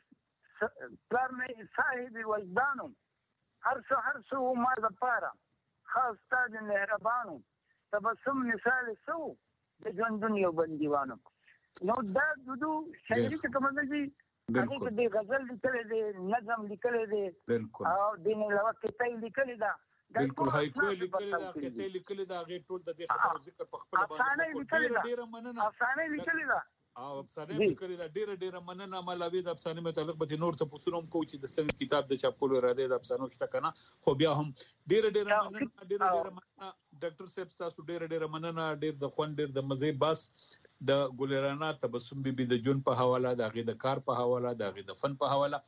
مې صاحب وجدانو هر څه ما دپاره خاص تا د مهربانو تبسم مثال څه و د ژوندون یو بندیوانو نو دا دودو شاعري چې کومه ده چې هغې کې د غزل لیکلی دی نظم لیکلی دی او دین علاوه کتۍ لیکلې ده بالکل هایکو لیکلې ده کتۍ لیکلې ده هغې ټول د دې خبرو ذکر په خپله باندې ډېره مننه افسانه لیکلې ده او افسانه لیکلې ده ډېره مننه ملاوي د افسانې متعلق به نور تپوسونه هم کوو چې د څنګه کتاب د چاپ کولو اراده د افسانو شته که نه خو بیا هم ډېره مننه ډاکټر صاحب ستاسو ډېره مننه ډېر د خوند ډېر د مزې بس د ګلرانا تبسم بیبي د جون په حواله د هغې د کار په حواله د هغې د فن په حواله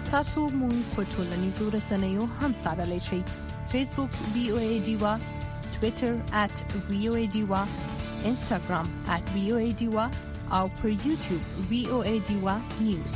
تاسو مونږ په ټولنیزو رسنیو هم څارلی شئ فیسبوک BOA ډیوا Twitter @VOA Diva, Instagram @VOA Diva او پر YouTube VOA Diva News.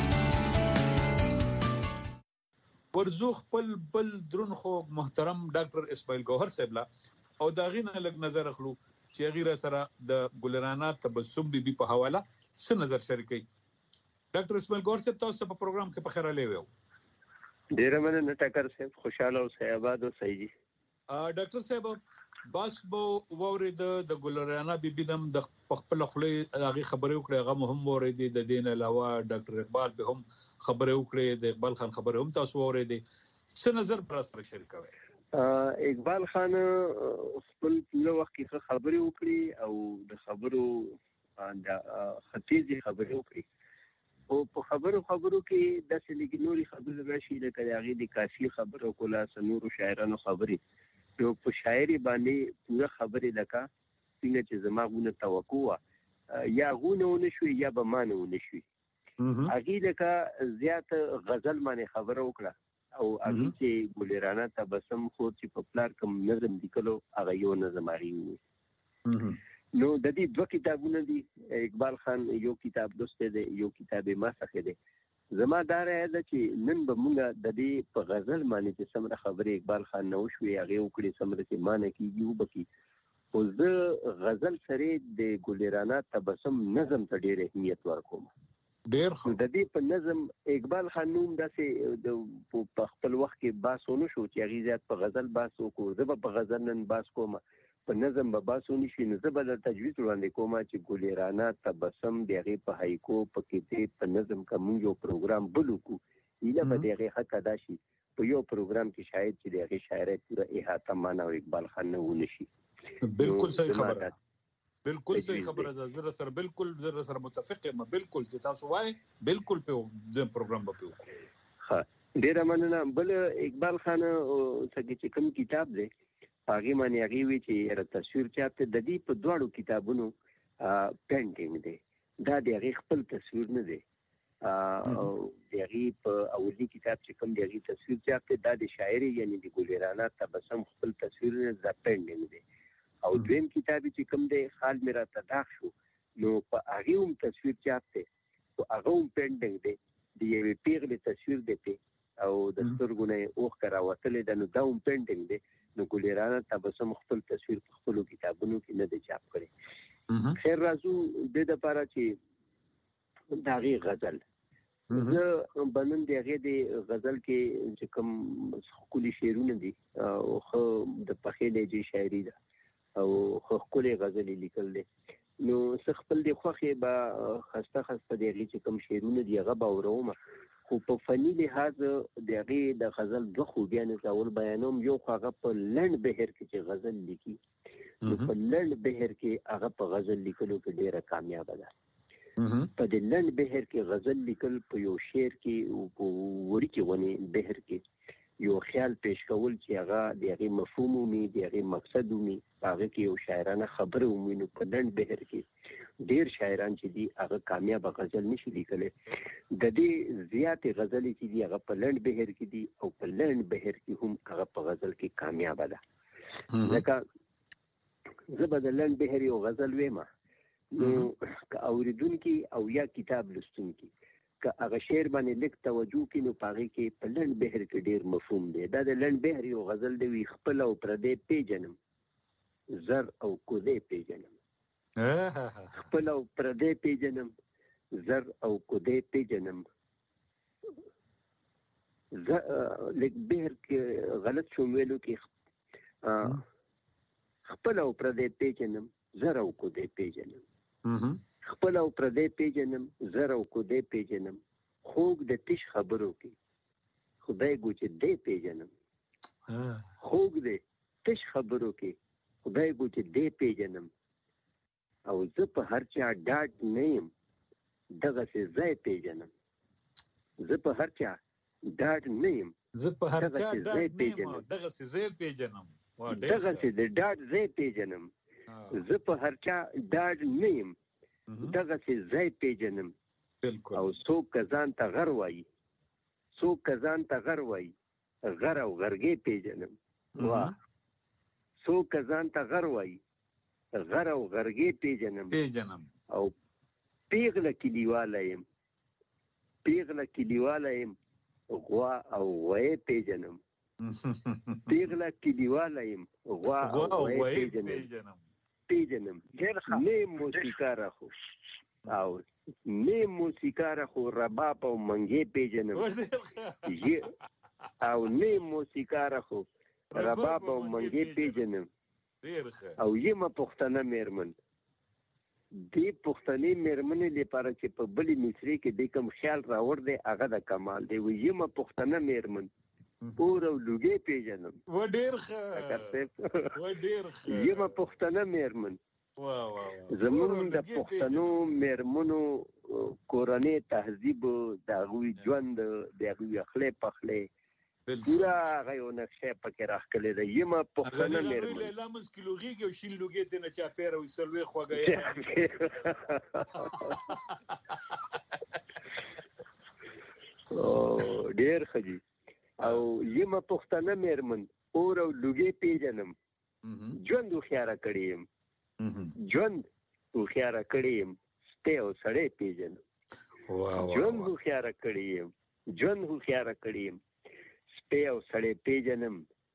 ورزو خپل بل درون خو محترم ډاکټر اسماعیل ګوهر صاحب لا او دا غینه لګ نظر اخلو چې غیره سره د ګلرانا تبسم بي په حواله څه نظر شریکي. ډاکټر اسماعیل ګوهر صاحب تاسو په پروګرام کې په خیر لوي. ډیر مننه ټاکر صاحب، خوشاله او سعادت او صحیح. ډاکټر صاحب بس بو وورید د ګلرانا بي نم د خپل خپل هغه خبرې وکړه، هغه مهم وورید د دین علاوه ډاکټر اقبال به هم خبرې وکړې، د اقبال خان خبرې هم تاسو وورید. څه نظر پر سره شریکوي؟ اقبال خان خپل په وخت کې خبرې وکړي او د خبرو د خطیزي خبرې وکړي او په خبرو کې د سلیګ نوري خبرې راشي د کاغی د کافي خبرو کوله سنورو شاعرانو خبرې یو په شاعري باندې پوره خبرې لکه څنګه چې زماغونه توقع یا غونه ونشوي یا به مانه ونشوي. هغه لکه زیات غزل باندې خبره وکړه او هغه چې ګلرانا تبسم خو چې په پلار کوم نظم لیکلو هغه یو نظم اړي. نو د دې دوه کتابونه دي، اقبال خان یو کتاب دوسته دی، یو کتاب ما څخه دی. زما دا راځي چې نن به موږ د دې په غزل باندې چې سمره خبره اقبال خان نو شوې هغه وکړي سمره چې مانه کیږي وبکی. او زه غزل سره د ګلرانا تبسم نظم ته ډېر اهمیت ورکوم. ډېر خو د دې په نظم اقبال خان نوم داسې د خپل وخت کې باسونه شو چې هغه زیات په غزل باسو کو، زه په غزل نن باس کوم، په نظم به باسو نشي. نو زه به د تجوید وړاندې کوم چې ګلرانا تبسم دغه په هایکو په کې په نظم کوم یو پروګرام بلو کو ایله به دغه حق ادا شي په یو پروګرام کې شاید چې دغه شاعري پوره احاطه معنا اقبال خان نه ونشي. بالکل صحیح خبره، بالکل صحیح خبره ده. زه سره بالکل متفق یم، بالکل چې تاسو وایي بالکل په د پروګرام په پیو. ها ډیر مننه. بل اقبال خان څنګه چې کوم کتاب دی هغه باندې هغه وی چې تصویر چاپته د دې په دوړو کتابونو پینټینګ دی، دا د خپل تصویر نه دی. او دغه په اولی کتاب چې کوم دغه تصویر چاپته دا د شاعري یعنی د ګلرانا تبسم خپل تصویر نه ز پینټینګ دی. او دویم کتاب چې کوم دی خال میرا تداخ شو نو په هغه هم تصویر چاپته او هغه هم پینټینګ دی، د یوې پیغلې تصویر دی او د سترګو نه اوخ کراوتل د نو دا هم پینټینګ دی. نو ګلرانا تبسم خپل تصویر په خپل کتابونو کې نه دی چاپ کړی. خیر راځو د لپاره چې داغي غزل زه بنن دغه د غزل کې چې کوم خولي شعرونه دي او خو د پخېلې جې شاعري ده او خو خولي غزل لیکل دي. نو څه خپل د خوخه با خسته دغه چې کوم شعرونه دي هغه باوروم، خو په فني لحاظ دغه د غزل دوه خوبیان ټول بیانوم. یو هغه په لند بهر کې چې غزل لیکي، نو په لند بهر کې هغه په غزل لیکلو کې ډیره کامیاب ده. په د لند بهر کې غزل لیکل په یو شعر کې او وړي کې ونی بهر کې یو خیال پیش کول چې هغه دغه مفهوم ومي، دغه مقصد ومي، هغه کې یو شاعرانه خبره ومي. نو په لند بهر کې ډیر شاعران چې دي هغه کامیاب غزل نشي لیکلی. د دې زیات غزل چې دي هغه په لند بهر کې دي او په لند بهر کې هم هغه په غزل کې کامیاب ده. لکه زه به د لند بهر یو غزل ویم، نو که اوریدونکي او یا کتاب لوستونکي که هغه شعر باندې لیک توجه کړي نو پاره کې په لند بهر کې ډیر مفهوم دی. دا د لند بهر یو غزل دی، وی خپل او پردې پیجنم زر او کودې پیجنم، خپل او پردې پیجنم زر او کودې پیجنم. لیک بهر کې غلط شوم ویلو کې خپل او پردې پیجنم زر او کودې پیجنم، خپل او پردې پیجنم زر او کودې پیجنم. خوږ د تش خبرو کې خدای ګوچ دې پیجنم، خوږ د تش خبرو کې خدای ګوچ دې پیجنم. او زه په هر چا ډاډ نه یم دغه څه ځای پیجنم، زه په هر چا ډاډ نه یم زه په هر چا ډاډ نه یم دغه څه ځای پیجنم، دغه څه د ډاډ ځای پیجنم. زه په هر چا ډاډ نه یم دغه څه ځای پیجنم. او څوک کزان ته غر وایي، څوک کزان ته غر وایي، غر او غرګې پیجنم. واه څوک ځان ته غر وایي غر او غرګې پیژنم او پیغله کلیواله یم غوا او غوی پیژنم پیغله کلیواله یم غوا او غوی پیژنم نه موسیقاره خو او نه موسیقاره خو رباب او منګې پیژنم او نه موسیقاره خو رباب او منګې پیژنم او یم پښتنه میرمن دې پښتنې میرمنې لپاره چې په بلې مصري کې د کوم خیال راوړ دی هغه د کمال دی و یم پښتنه میرمن اور او لوګې پیژنم و ډېر ښه یم پښتنه میرمن زمونږ د پښتنو میرمنو کورنۍ تهذیب د هغوی ژوند د هغوی اخلې پخلې پورا هغه یو نقشه پکې راښکلې ده یم پښتنه میرمن لامز کیلوغیږي او شین لوګې ته نه چا پیر او سلوي خوګه او ډېر ښه او یم پښتنه میرمن اور او لوګې پیژنم ژوند خياره کړی یم ژوند خياره کړی یم سپه او سړی پیژنم ژوند خياره کړی یم سپه او سړی پیژنم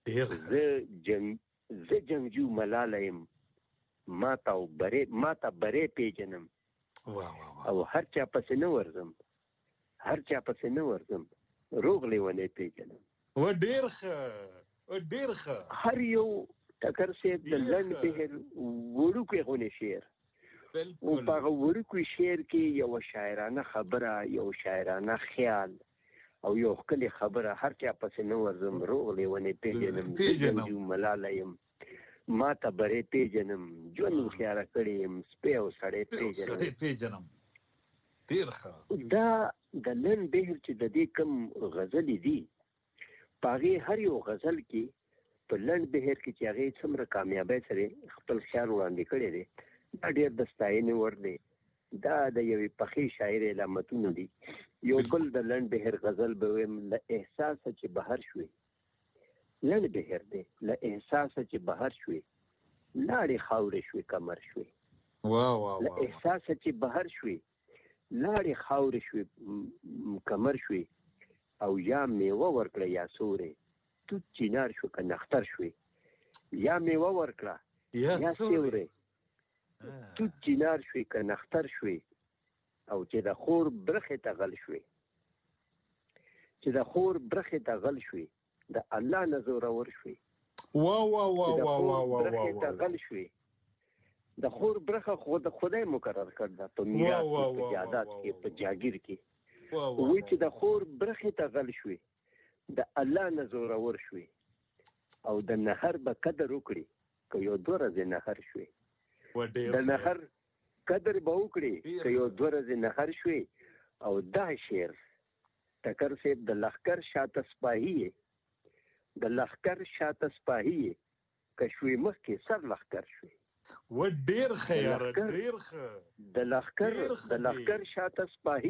زه جنگجو ملاله یم ماته بره پیژنم او هر چا پسې نه ورځم روغ لیونی پیژنم و ډېر ښه هر یو ټکر صاحب د لنډ بهر وړوکی غونې شعر او په هغه وړوکی شعر کې یو شاعرانه خبره یو شاعرانه خیال او یو ښکلې خبره هر چا پسې نه ورځم روغ لیونی پیژنم جنګجو ملاله یم ماته بره پیژنم ژوند خياره کړی یم سپی او سړی پیژنم ډېر ښه دا د لنډ بهر چې د دې کوم غزلې دي په هغې هر یو غزل کې په لنډ بهر کې چې هغې څومره کامیابۍ سره خپل خیال وړاندې کړی دی دا ډېر د ستاینې وړ دی دا د یوې پخې شاعرې علامتونه دي یو بل د لنډ بهر غزل به ویم له احساسه چې بهر شوې لنډ بهر دی له احساسه چې بهر شوې لاړې خاورې شوې کمر شوې له احساسه چې بهر شوې لاړې خاورې شوې کمر شوې او یا میوه ورکړه یا سورې توت چینار شو که نختر شوې یا میوه ورکړه یا سورې توت چینار شوې که نختر شوې او چې د خور برخې ته غل شوې د الله نه زورور شوې د خور برخه خو د خدای مقرر کړ دا په میراث په جادات کې په جاګیر کې وی چې د خور برخه ته غل شوې د الله نه زورور شوې او د نهر به قدر وکړي که یو دوه ورځې نهر شوې د نهر قدر به وکړي که یو دوه ورځې نهر شوې او دا شعر ټکر صاحب د لښکر شاته سپاهي که شوې مخکې سر لښکر شوې و ډېر ښه یاره ډېر ښه د لښکر شاته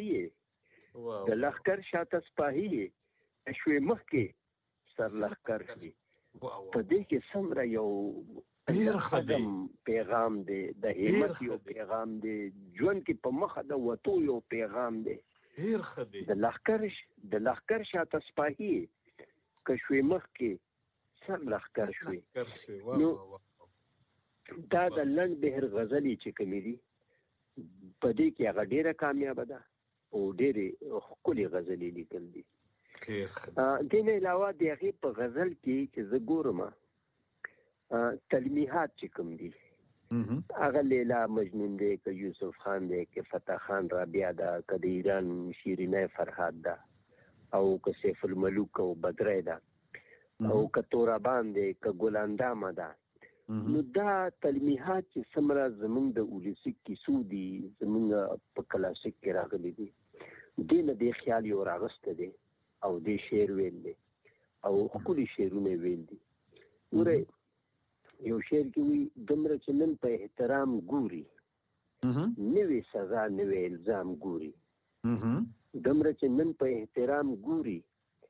سپاهي شوې مخکې سر لښکر شوې په دې کې څومره یو قدم پیغام دی د همت یو پیغام دی ژوند کې په مخه د وتو یو پیغام دی ډېر ښه دی د لښکر شاته سپاهي که شوې مخکې سر لښکر شوې نو دا د لنډ بهر غزلې چې کومې دي په دې کې هغه ډېره کامیابه ده او ډېرې ښکلې غزلې لیکل دي دې نه علاوه د هغې په غزل کې چې زه ګورم تلمیحات چې کوم دي هغه لیلا مجنون دی که یوسف خان دی که فتح خان رابعه ده که د ایران شیرینه فرهاد ده او که سیف الملوک او بدره ده او که تورابان دی که ګلاندامه ده نو دا تلمیحات چې څومره زمونږ د ولسي کیسو دي زمونږ په کلاسیک کې راغلي دي دې نه دې خیال یو راغسته دی او دې شعر ویل دی او ښکلي شعرونه ویل دي ګوره یو شعر کې وي دومره چې نن په احترام ګوري نوې سزا نوې الزام ګوري دومره چې نن په احترام ګوري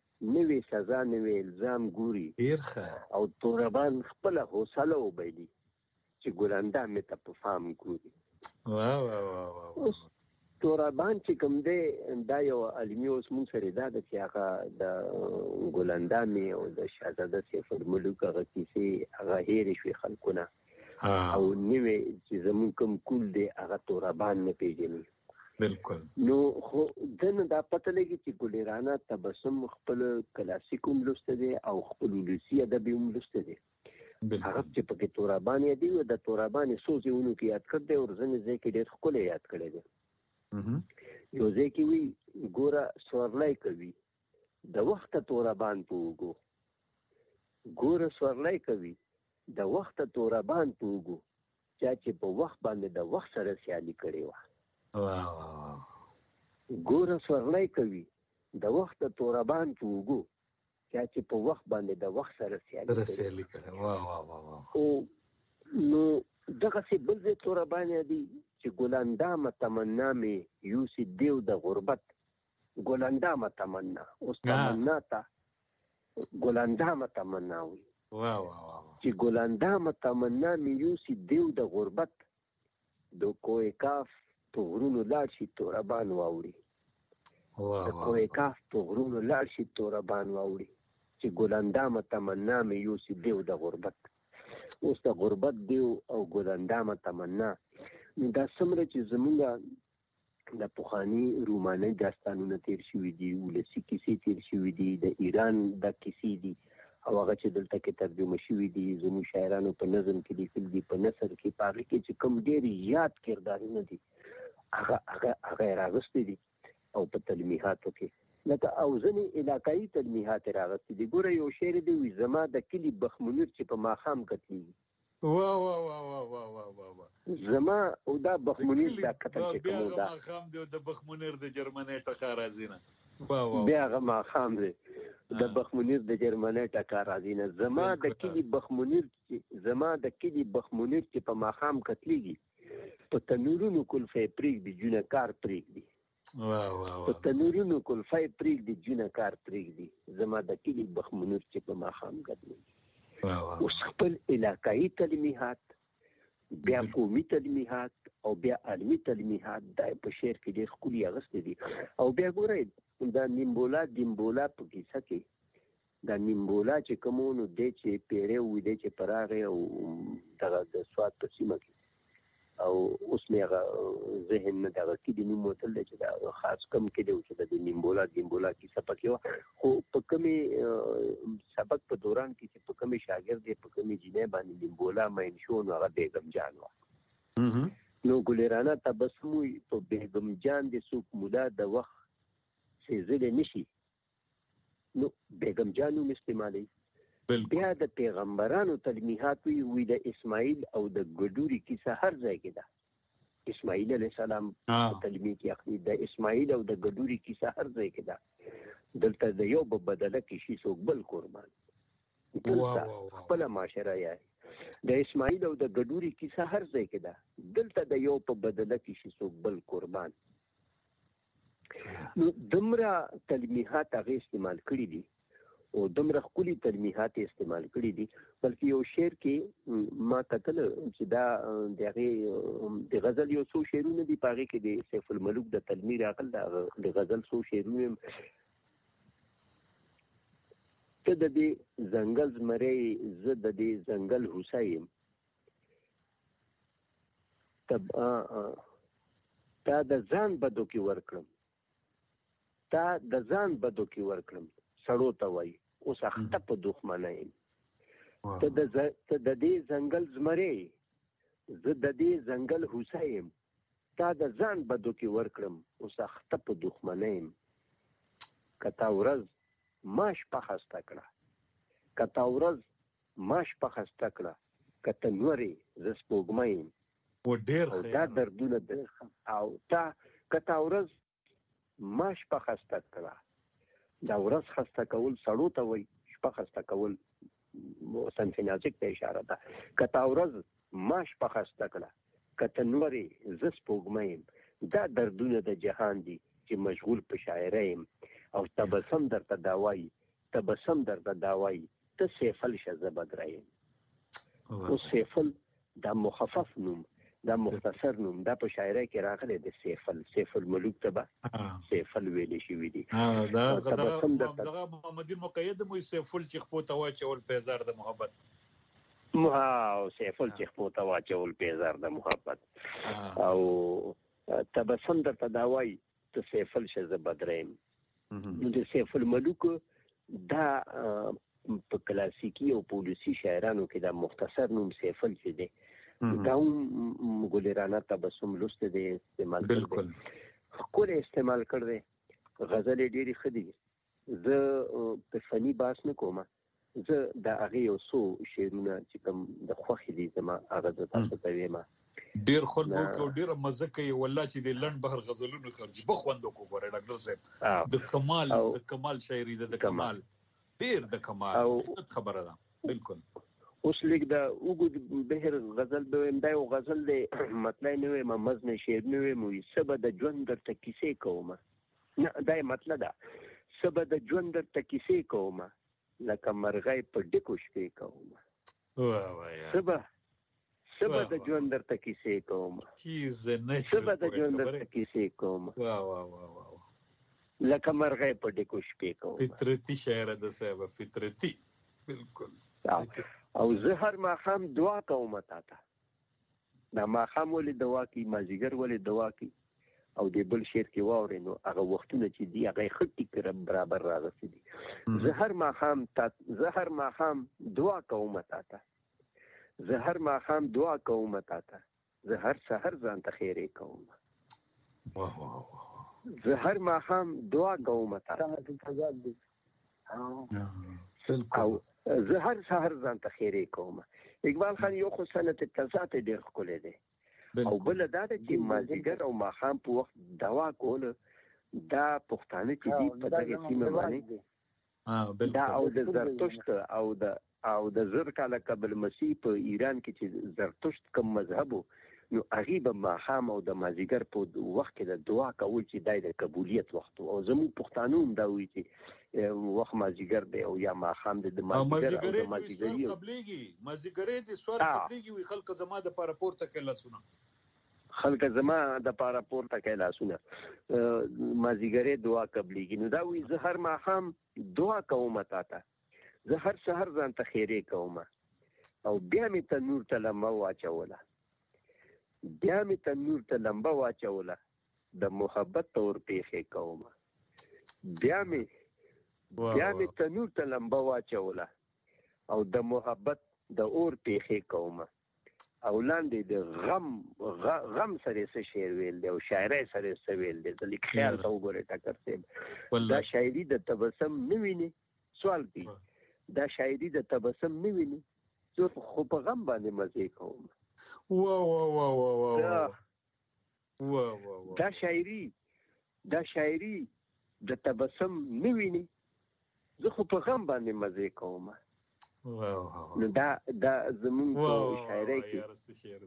نوې سزا نوې الزام ګوري ډیر ښه او توربان خپل حوصله وبایلي چې ګلنده مې ته په فام ګوري. واه توربان چې کوم دی دا یو علمي اوس مونږ سره دا د چې هغه د ګلنده مې او د شهزاده سیف الملوک هغه کیسې هغه هېرې شوې خلکونه او نوې چې زمونږ کوم کول دی هغه توربان نه پیژني. بالکل. نو خو دنه دا پته لګي چې ګلرانا تبسم خپل کلاسیک هم لوسته دي او خپل ولسی ادب هم لوسته دي. هغه چې پکې توربان دی او د توربان سوزونه کې یاد کړ دی او ځنې ځکه ډېر خپل یاد کړی دی. یو ځکه وی ګوره سورلای کوي د وخت توربان پوغو ګوره سورلای کوي د وخت توربان پوغو چې په وخت باندې د وخت سره سیالي کړي و. ګوره سورلای کوي د وخت توربان پوغو چې په وخت باندې د وخت سره سیالي کړي. واه نو دغه څه بل ځای توربان دي چې ګلنده تمنا مې یوسی دیو د غربت ګلنده تمنا اوس تمنا ته ګلنده تمنا وي. چې ګلنده تمنا مې یوسی دیو د غربت د کوه کاف په غرونو لاړ شي توربان واوړي. د کوه کاف په غرونو لاړ شي توربان واوړي چې ګلنده تمنا مې یوسی دیو د غربت. اوس د غربت دیو او ګلنده تمنا دا څومره چې زمونږ د پخواني روماني داستانونه تیر شوي دي ولسي کیسې تیر شوي دي د ایران د کیسې دي او هغه چې دلته کې ترجمه شوي دي زموږ شاعرانو په نظم کې لیکل دي په نثر کې په هغې کې چې کوم ډېر یاد کردارونه دي هغه یې راغستې دي او په تلمیحاتو کې لکه او ځینې علاقایي تلمیحات یې راغستې دي. ګوره یو شعر دی وي زما د کلي بخمنیر چې په ماښام کتلېږي. زما او دا بخمنیر دا قتل چې کوم دا ماښام دی د بخمنیر د جرمنۍ ټکا راځي نه بیا هغه ماښام دی د بخمنیر د جرمنۍ ټکا راځي نه. زما د کلي بخمنیر چې په ماښام کتلېږي په تنورونو کلفې پرېږدي جونه کار پرېږدي. په تنورونو کلفې پرېږدي جونه کار پرېږدي. زما د کلي بخمنیر چې په ماښام کتلېږي. اوس خپل علاقایي تلمیحات بیا قومي تلمیحات او بیا علمي تلمیحات دا په شعر کې ډېر ښکلي اغوستي دي. او بیا ګورئ دا نیمبولا دیمبولا په کیسه کې دا نیمبولا چې کوم نو دی چې پیری وي دی چې پر هغې او دغه د سوات په سیمه کې او اوس مې هغه ذهن نه دغه کلي نوم وتل دی چې د خاص کم کلي و چې د نیمبولا دیمبولا کیسه پکې وه. خو په کومې سبق په دوران کې چې په کومې شاګرد یې په کومې جینۍ باندې نیمبولا مین شو نو هغه بیګم جان وه. نو ګلرانا تبسم وي په بیګم جان د څوک مولا د وخت سېزلی نه شي نو بیګم جان نوم استعمالوي. بیا د پیغمبرانو تلمیحات وي د اسماعیل او د ګډوري کیسه هر ځای کې ده. اسماعیل علیه السلام تلمیح کې اخلي د اسماعیل او د ګډوري کیسه هر ځای کې ده. دلته د یو په بدله کې شي څوک بل قربان دلته خپله معاشره یې د اسماعیل او د ګډوري کیسه هر ځای کې ده. دلته د یو په بدله کې شي څوک بل قربان. نو دومره تلمیحات هغې استعمال کړي دي او دومره ښکلي تلمیحات استعمال کړي دي. بلکې یو شعر کې ما کتل چې دا د هغې د غزل یو څو شعرونه دي په هغې کې د سیف الملوک د تلمیر راغل د غزل څو شعرونه ته د دې ځنګل زمری زه د دې ځنګل هوسا یم تا د ځان بدو کې ورکړم سړو ته وایي اوس اخته په دښمنه یم. ته د دې ځنګل زمری زه د دې ځنګل هوسا یم تا د ځان بدو کې ورکړم اوس اخته په دښمنه یم. که تا ورځ ما شپه خسته کړه که ته نورې زه سپوږمۍ یم. او دا دردونه او تا که تا ورځ ما شپه خسته کړه دا ورځ خسته کول سړو ته وایي شپه خسته کول صنف نازک ته اشاره ده. که تا ورځ ما شپه خسته کړه که ته نورې زه سپوږمۍ یم. دا دردونه د جهان دي چې مشغول په شاعرۍ یم او تبسم درته دا وایي تبسم درته دا وایي ته سیفل شه زه بدرایم او سیفل دا مخفف نوم دا مختصر نوم دا په شاعرۍ کې راغلی د سیف الملوک ته به سیفل ویلی شوي دي دغه محمد مقید مو سیفل چې خپو ته واچول پیزار د محبت سیفل چې خپو ته واچول پیزار د محبت او تبسم درته دا وایي ته سیفل شه زه بدرایم نو د سیف الملوک دا په کلاسیکي او پولیسي شاعرانو کې دا مختصر نوم سیفل چې دی دا هم ګلرانه تبسم لسته دی استعمال بالکل ښکلی استعمال کړ دی غزلې ډېرې ښه دي زه په فني بحث نه کوم زه د هغې یو څو شعرونه چې کوم د خوښې دي زما هغه زه تاسو ته ویم ډېر خوند وکړو ډېره مزه کوي والله چې د لنډ بهر غزلونو خرجبه خوند وکړو ګوره ډاکټر صاحب د کمال شاعري د کمال ډېر د کمال خبره ده بالکل اوس لیک دا اوږد بهر غزل به وایم دا یو غزل دی مطلع نه وایم مزن شعر نه وایم څه به د ژوند درته کیسې کومه نه دا یې مطلع ده څه به د ژوند درته کیسې کومه لکه مرغۍ په ډکو شپې کومه څه به د ژوند درته کیسې کومه څه به د ژوند درته کیسې کومه لکه مرغۍ په ډکو شپې کومه فطرتي شاعر ده صاحب فطرتي بالکل او زه هر ماښام دعا کوم تا ته دا ماښام ولې دعا کوي مازدیګر ولې دعا کوي او د بل شعر کې واورې نو هغه وختونه چې دي هغه ښه ټیک برابر راغلي دي زه هر ماښام دعا کوم تا ته زه هر ماښام دعا کوم تا ته زه هر سحر ځان ته خیرې کوم زه هر ماښام دعا کوم تا ته زه هر سحر ځان ته خیرې کوم اقبال خان یو خو سنت تضاد ډېر ښکلی دی او بله دا ده چې مازدیګر او ماښام په وخت دوا کول دا پښتانه چې دي په دغه سیمه باندې دا او د زرتشت او د زر کاله قبل مسیح په ایران کې چې زرتشت کوم مذهب نو هغې به ماښام او د مازدیګر په وخت کې د دعا کول چې دا د قبولیت وخت او زموږ پښتانه هم دا وایي چې وخت مازدیګر دی او یا ماښام دی د مازدیګر او د مازدیګري مازدیګرې د سوال قبلېږي وي خلک زما د پاره پورته کوي لاسونه خلک زما د پاره پورته کوي لاسونه مازدیګرې دعا قبلېږي نو دا وایي زه هر ماښام دعا کوم تا ته زه هر سحر ځان ته خیرې کوم او بیا مې تنور ته لمبه واچوله د محبت تور پیښې کوم بیا مې تنور ته لمبه واچوله او د محبت د اور پیښې کوم او لاندې د غم سره څه شعر ویل دی او شاعرۍ سره څه ویل دی د لیک خیال ته وګورئ ټاکر صاحب دا شاعري د تبسم نه ویني سوال کوي دا شاعري د تبسم نه ویني زه خو په غم باندې مزې کوم دا شاعري د تبسم نه ویني زه خو په غم باندې مزې کوم نو دا زمونږ په شاعرۍ کې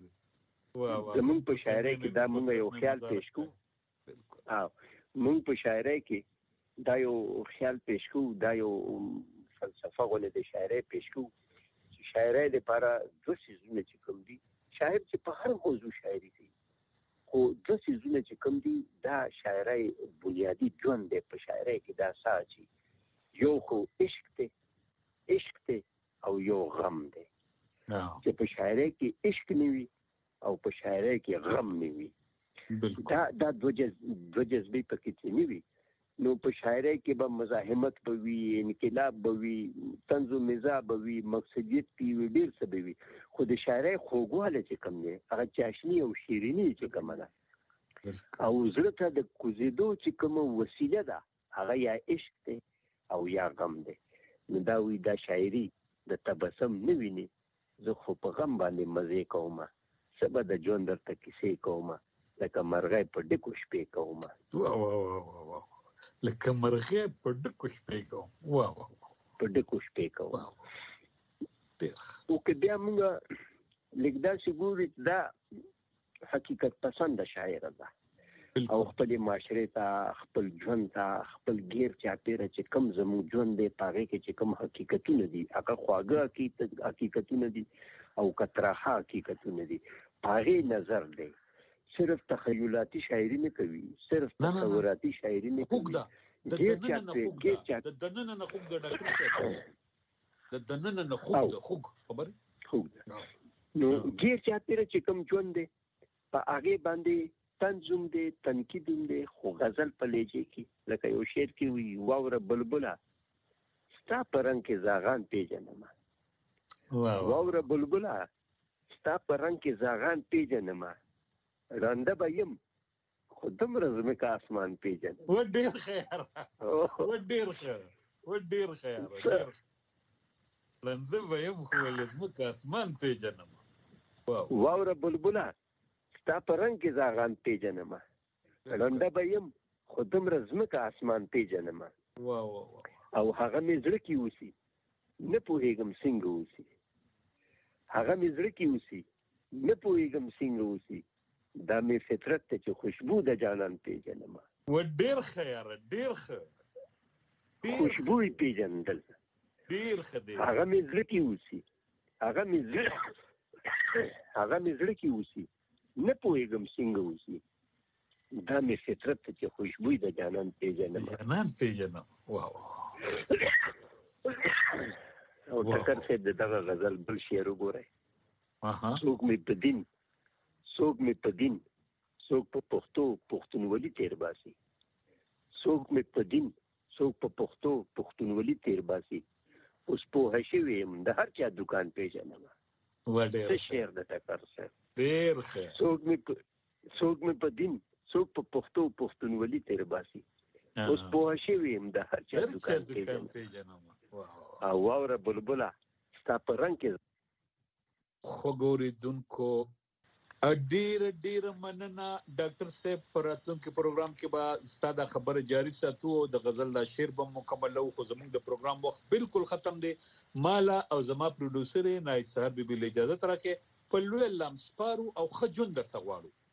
دا مونږ یو خیال پیش کوو مونږ په شاعرۍ کې دا یو خیال پیش کوو دا یو فلسفه غوندې د شاعرۍ پیش کوو چې شاعرۍ لپاره دوه څیزونه چې کوم دي شاعر چې په هر موضوع شاعري کوي خو دوه څیزونه چې کوم دي دا شاعرۍ بنیادي ژوند دی په شاعرۍ کې دا چې یو خو عشق دی او یو غم دی چې په شاعرۍ کې عشق نه وي او په شاعرۍ کې غم نه وي دا دوه جذبې پکې چې نه وي نو په شاعرۍ کې به مزاحمت به وي انقلاب به وي طنز و مزاح به وي مقصدیت به وي ډېر څه به وي خو د شاعرۍ خوږوالی چې کوم دی هغه چاشني او شیریني چې کومه ده او زړه ته د کوزېدو چې کومه وسیله ده هغه یا عشق دی او یا غم دی نو دا وایي دا شاعري د تبسم نه ویني زه خو په غم باندې مزې کوم څه به د ژوند درته کیسې کوم لکه مرغۍ په ډکو شپې کوم لکه مرغۍ په ډکو شپې کوم په ډکو شپې کوم او که بیا موږ لیک داسې ګورو دا حقیقت پسنده شاعره ده او خپل معاشره ته خپل ژوند ته خپل غیر چاپیره چې کم زموږ ژوند دی پاره کې چې کم حقیقتونه دي هغه خواږه حقیقتونه دي او کتراخه حقیقتونه دي پاره نظر دی صرف تخیلاتي شاعری نه کوي صرف تصوراتي شاعری نه کوي د دننه نه خوګ د ډاکټر صاحب د دننه نه خوګ د خوګ خبر نو غیر چاپیره چې کم ژوند دی په هغه باندې تنظیم دی تنقید دی خو غزل په لهجه کې لکه یو شعر کې وی واوره بلبله ستا په رنګ کې زاغان پیژنم واوره بلبله ستا په رنګ کې زاغان پیژنم رانده به يم خو دومره زمکه اسمان پیژنم و ډیر خیر لنده به يم خو زمکه اسمان پیژنم واوره بلبله ستا په رنګ کې زاغان پیژنم رانده به يم خو دومره زمکه اسمان پیژنم او هغه مې زړه کې اوسي نه پوهېږم څنګه اوسي هغه مې زړه کې اوسي نه پوهېږم څنګه اوسي دا مې فطرت ته چې خوشبو د جانان پیژنم و ډیر ښه خوشبو یې پیژندل ډیر ښه دی هغه مې زړه کې اوسي هغه مې زړه کې اوسي نه پوهېږم څنګه اوسي دا مې فطرت ته چې خوشبو د جانان پیژنم واو او ټکر صاحب دغه غزل بل شعر وګورئ څوک مې په دین څوک په پښتو پښتونولي تیر باسي څوک مې په دین څوک په پښتو پښتونولي تیر باسي اوس پوه شوی یم د هر چا دکان پیژنم څه شعر د ټکر صاحب ډیر ښه څوک مې په دین څوک په پښتو پښتونولي تیر باسي اوس پوه شوی یم د هر چا دکان پیژنم او واوره بلبله ستا په رنګ کې خو ګورېدونکو ډیر مننه ډاکټر صاحب پر راتلونکي پروګرام کې به ستاسو خبره جاری ساتو او د غزل لا شعر به مکمل او خو زموږ د پروګرام وخت بالکل ختم دی مالا او زما پروډوسر نایت سحر بیبي اجازه ترکه په لوی لمسپارو او خجون د تغواړو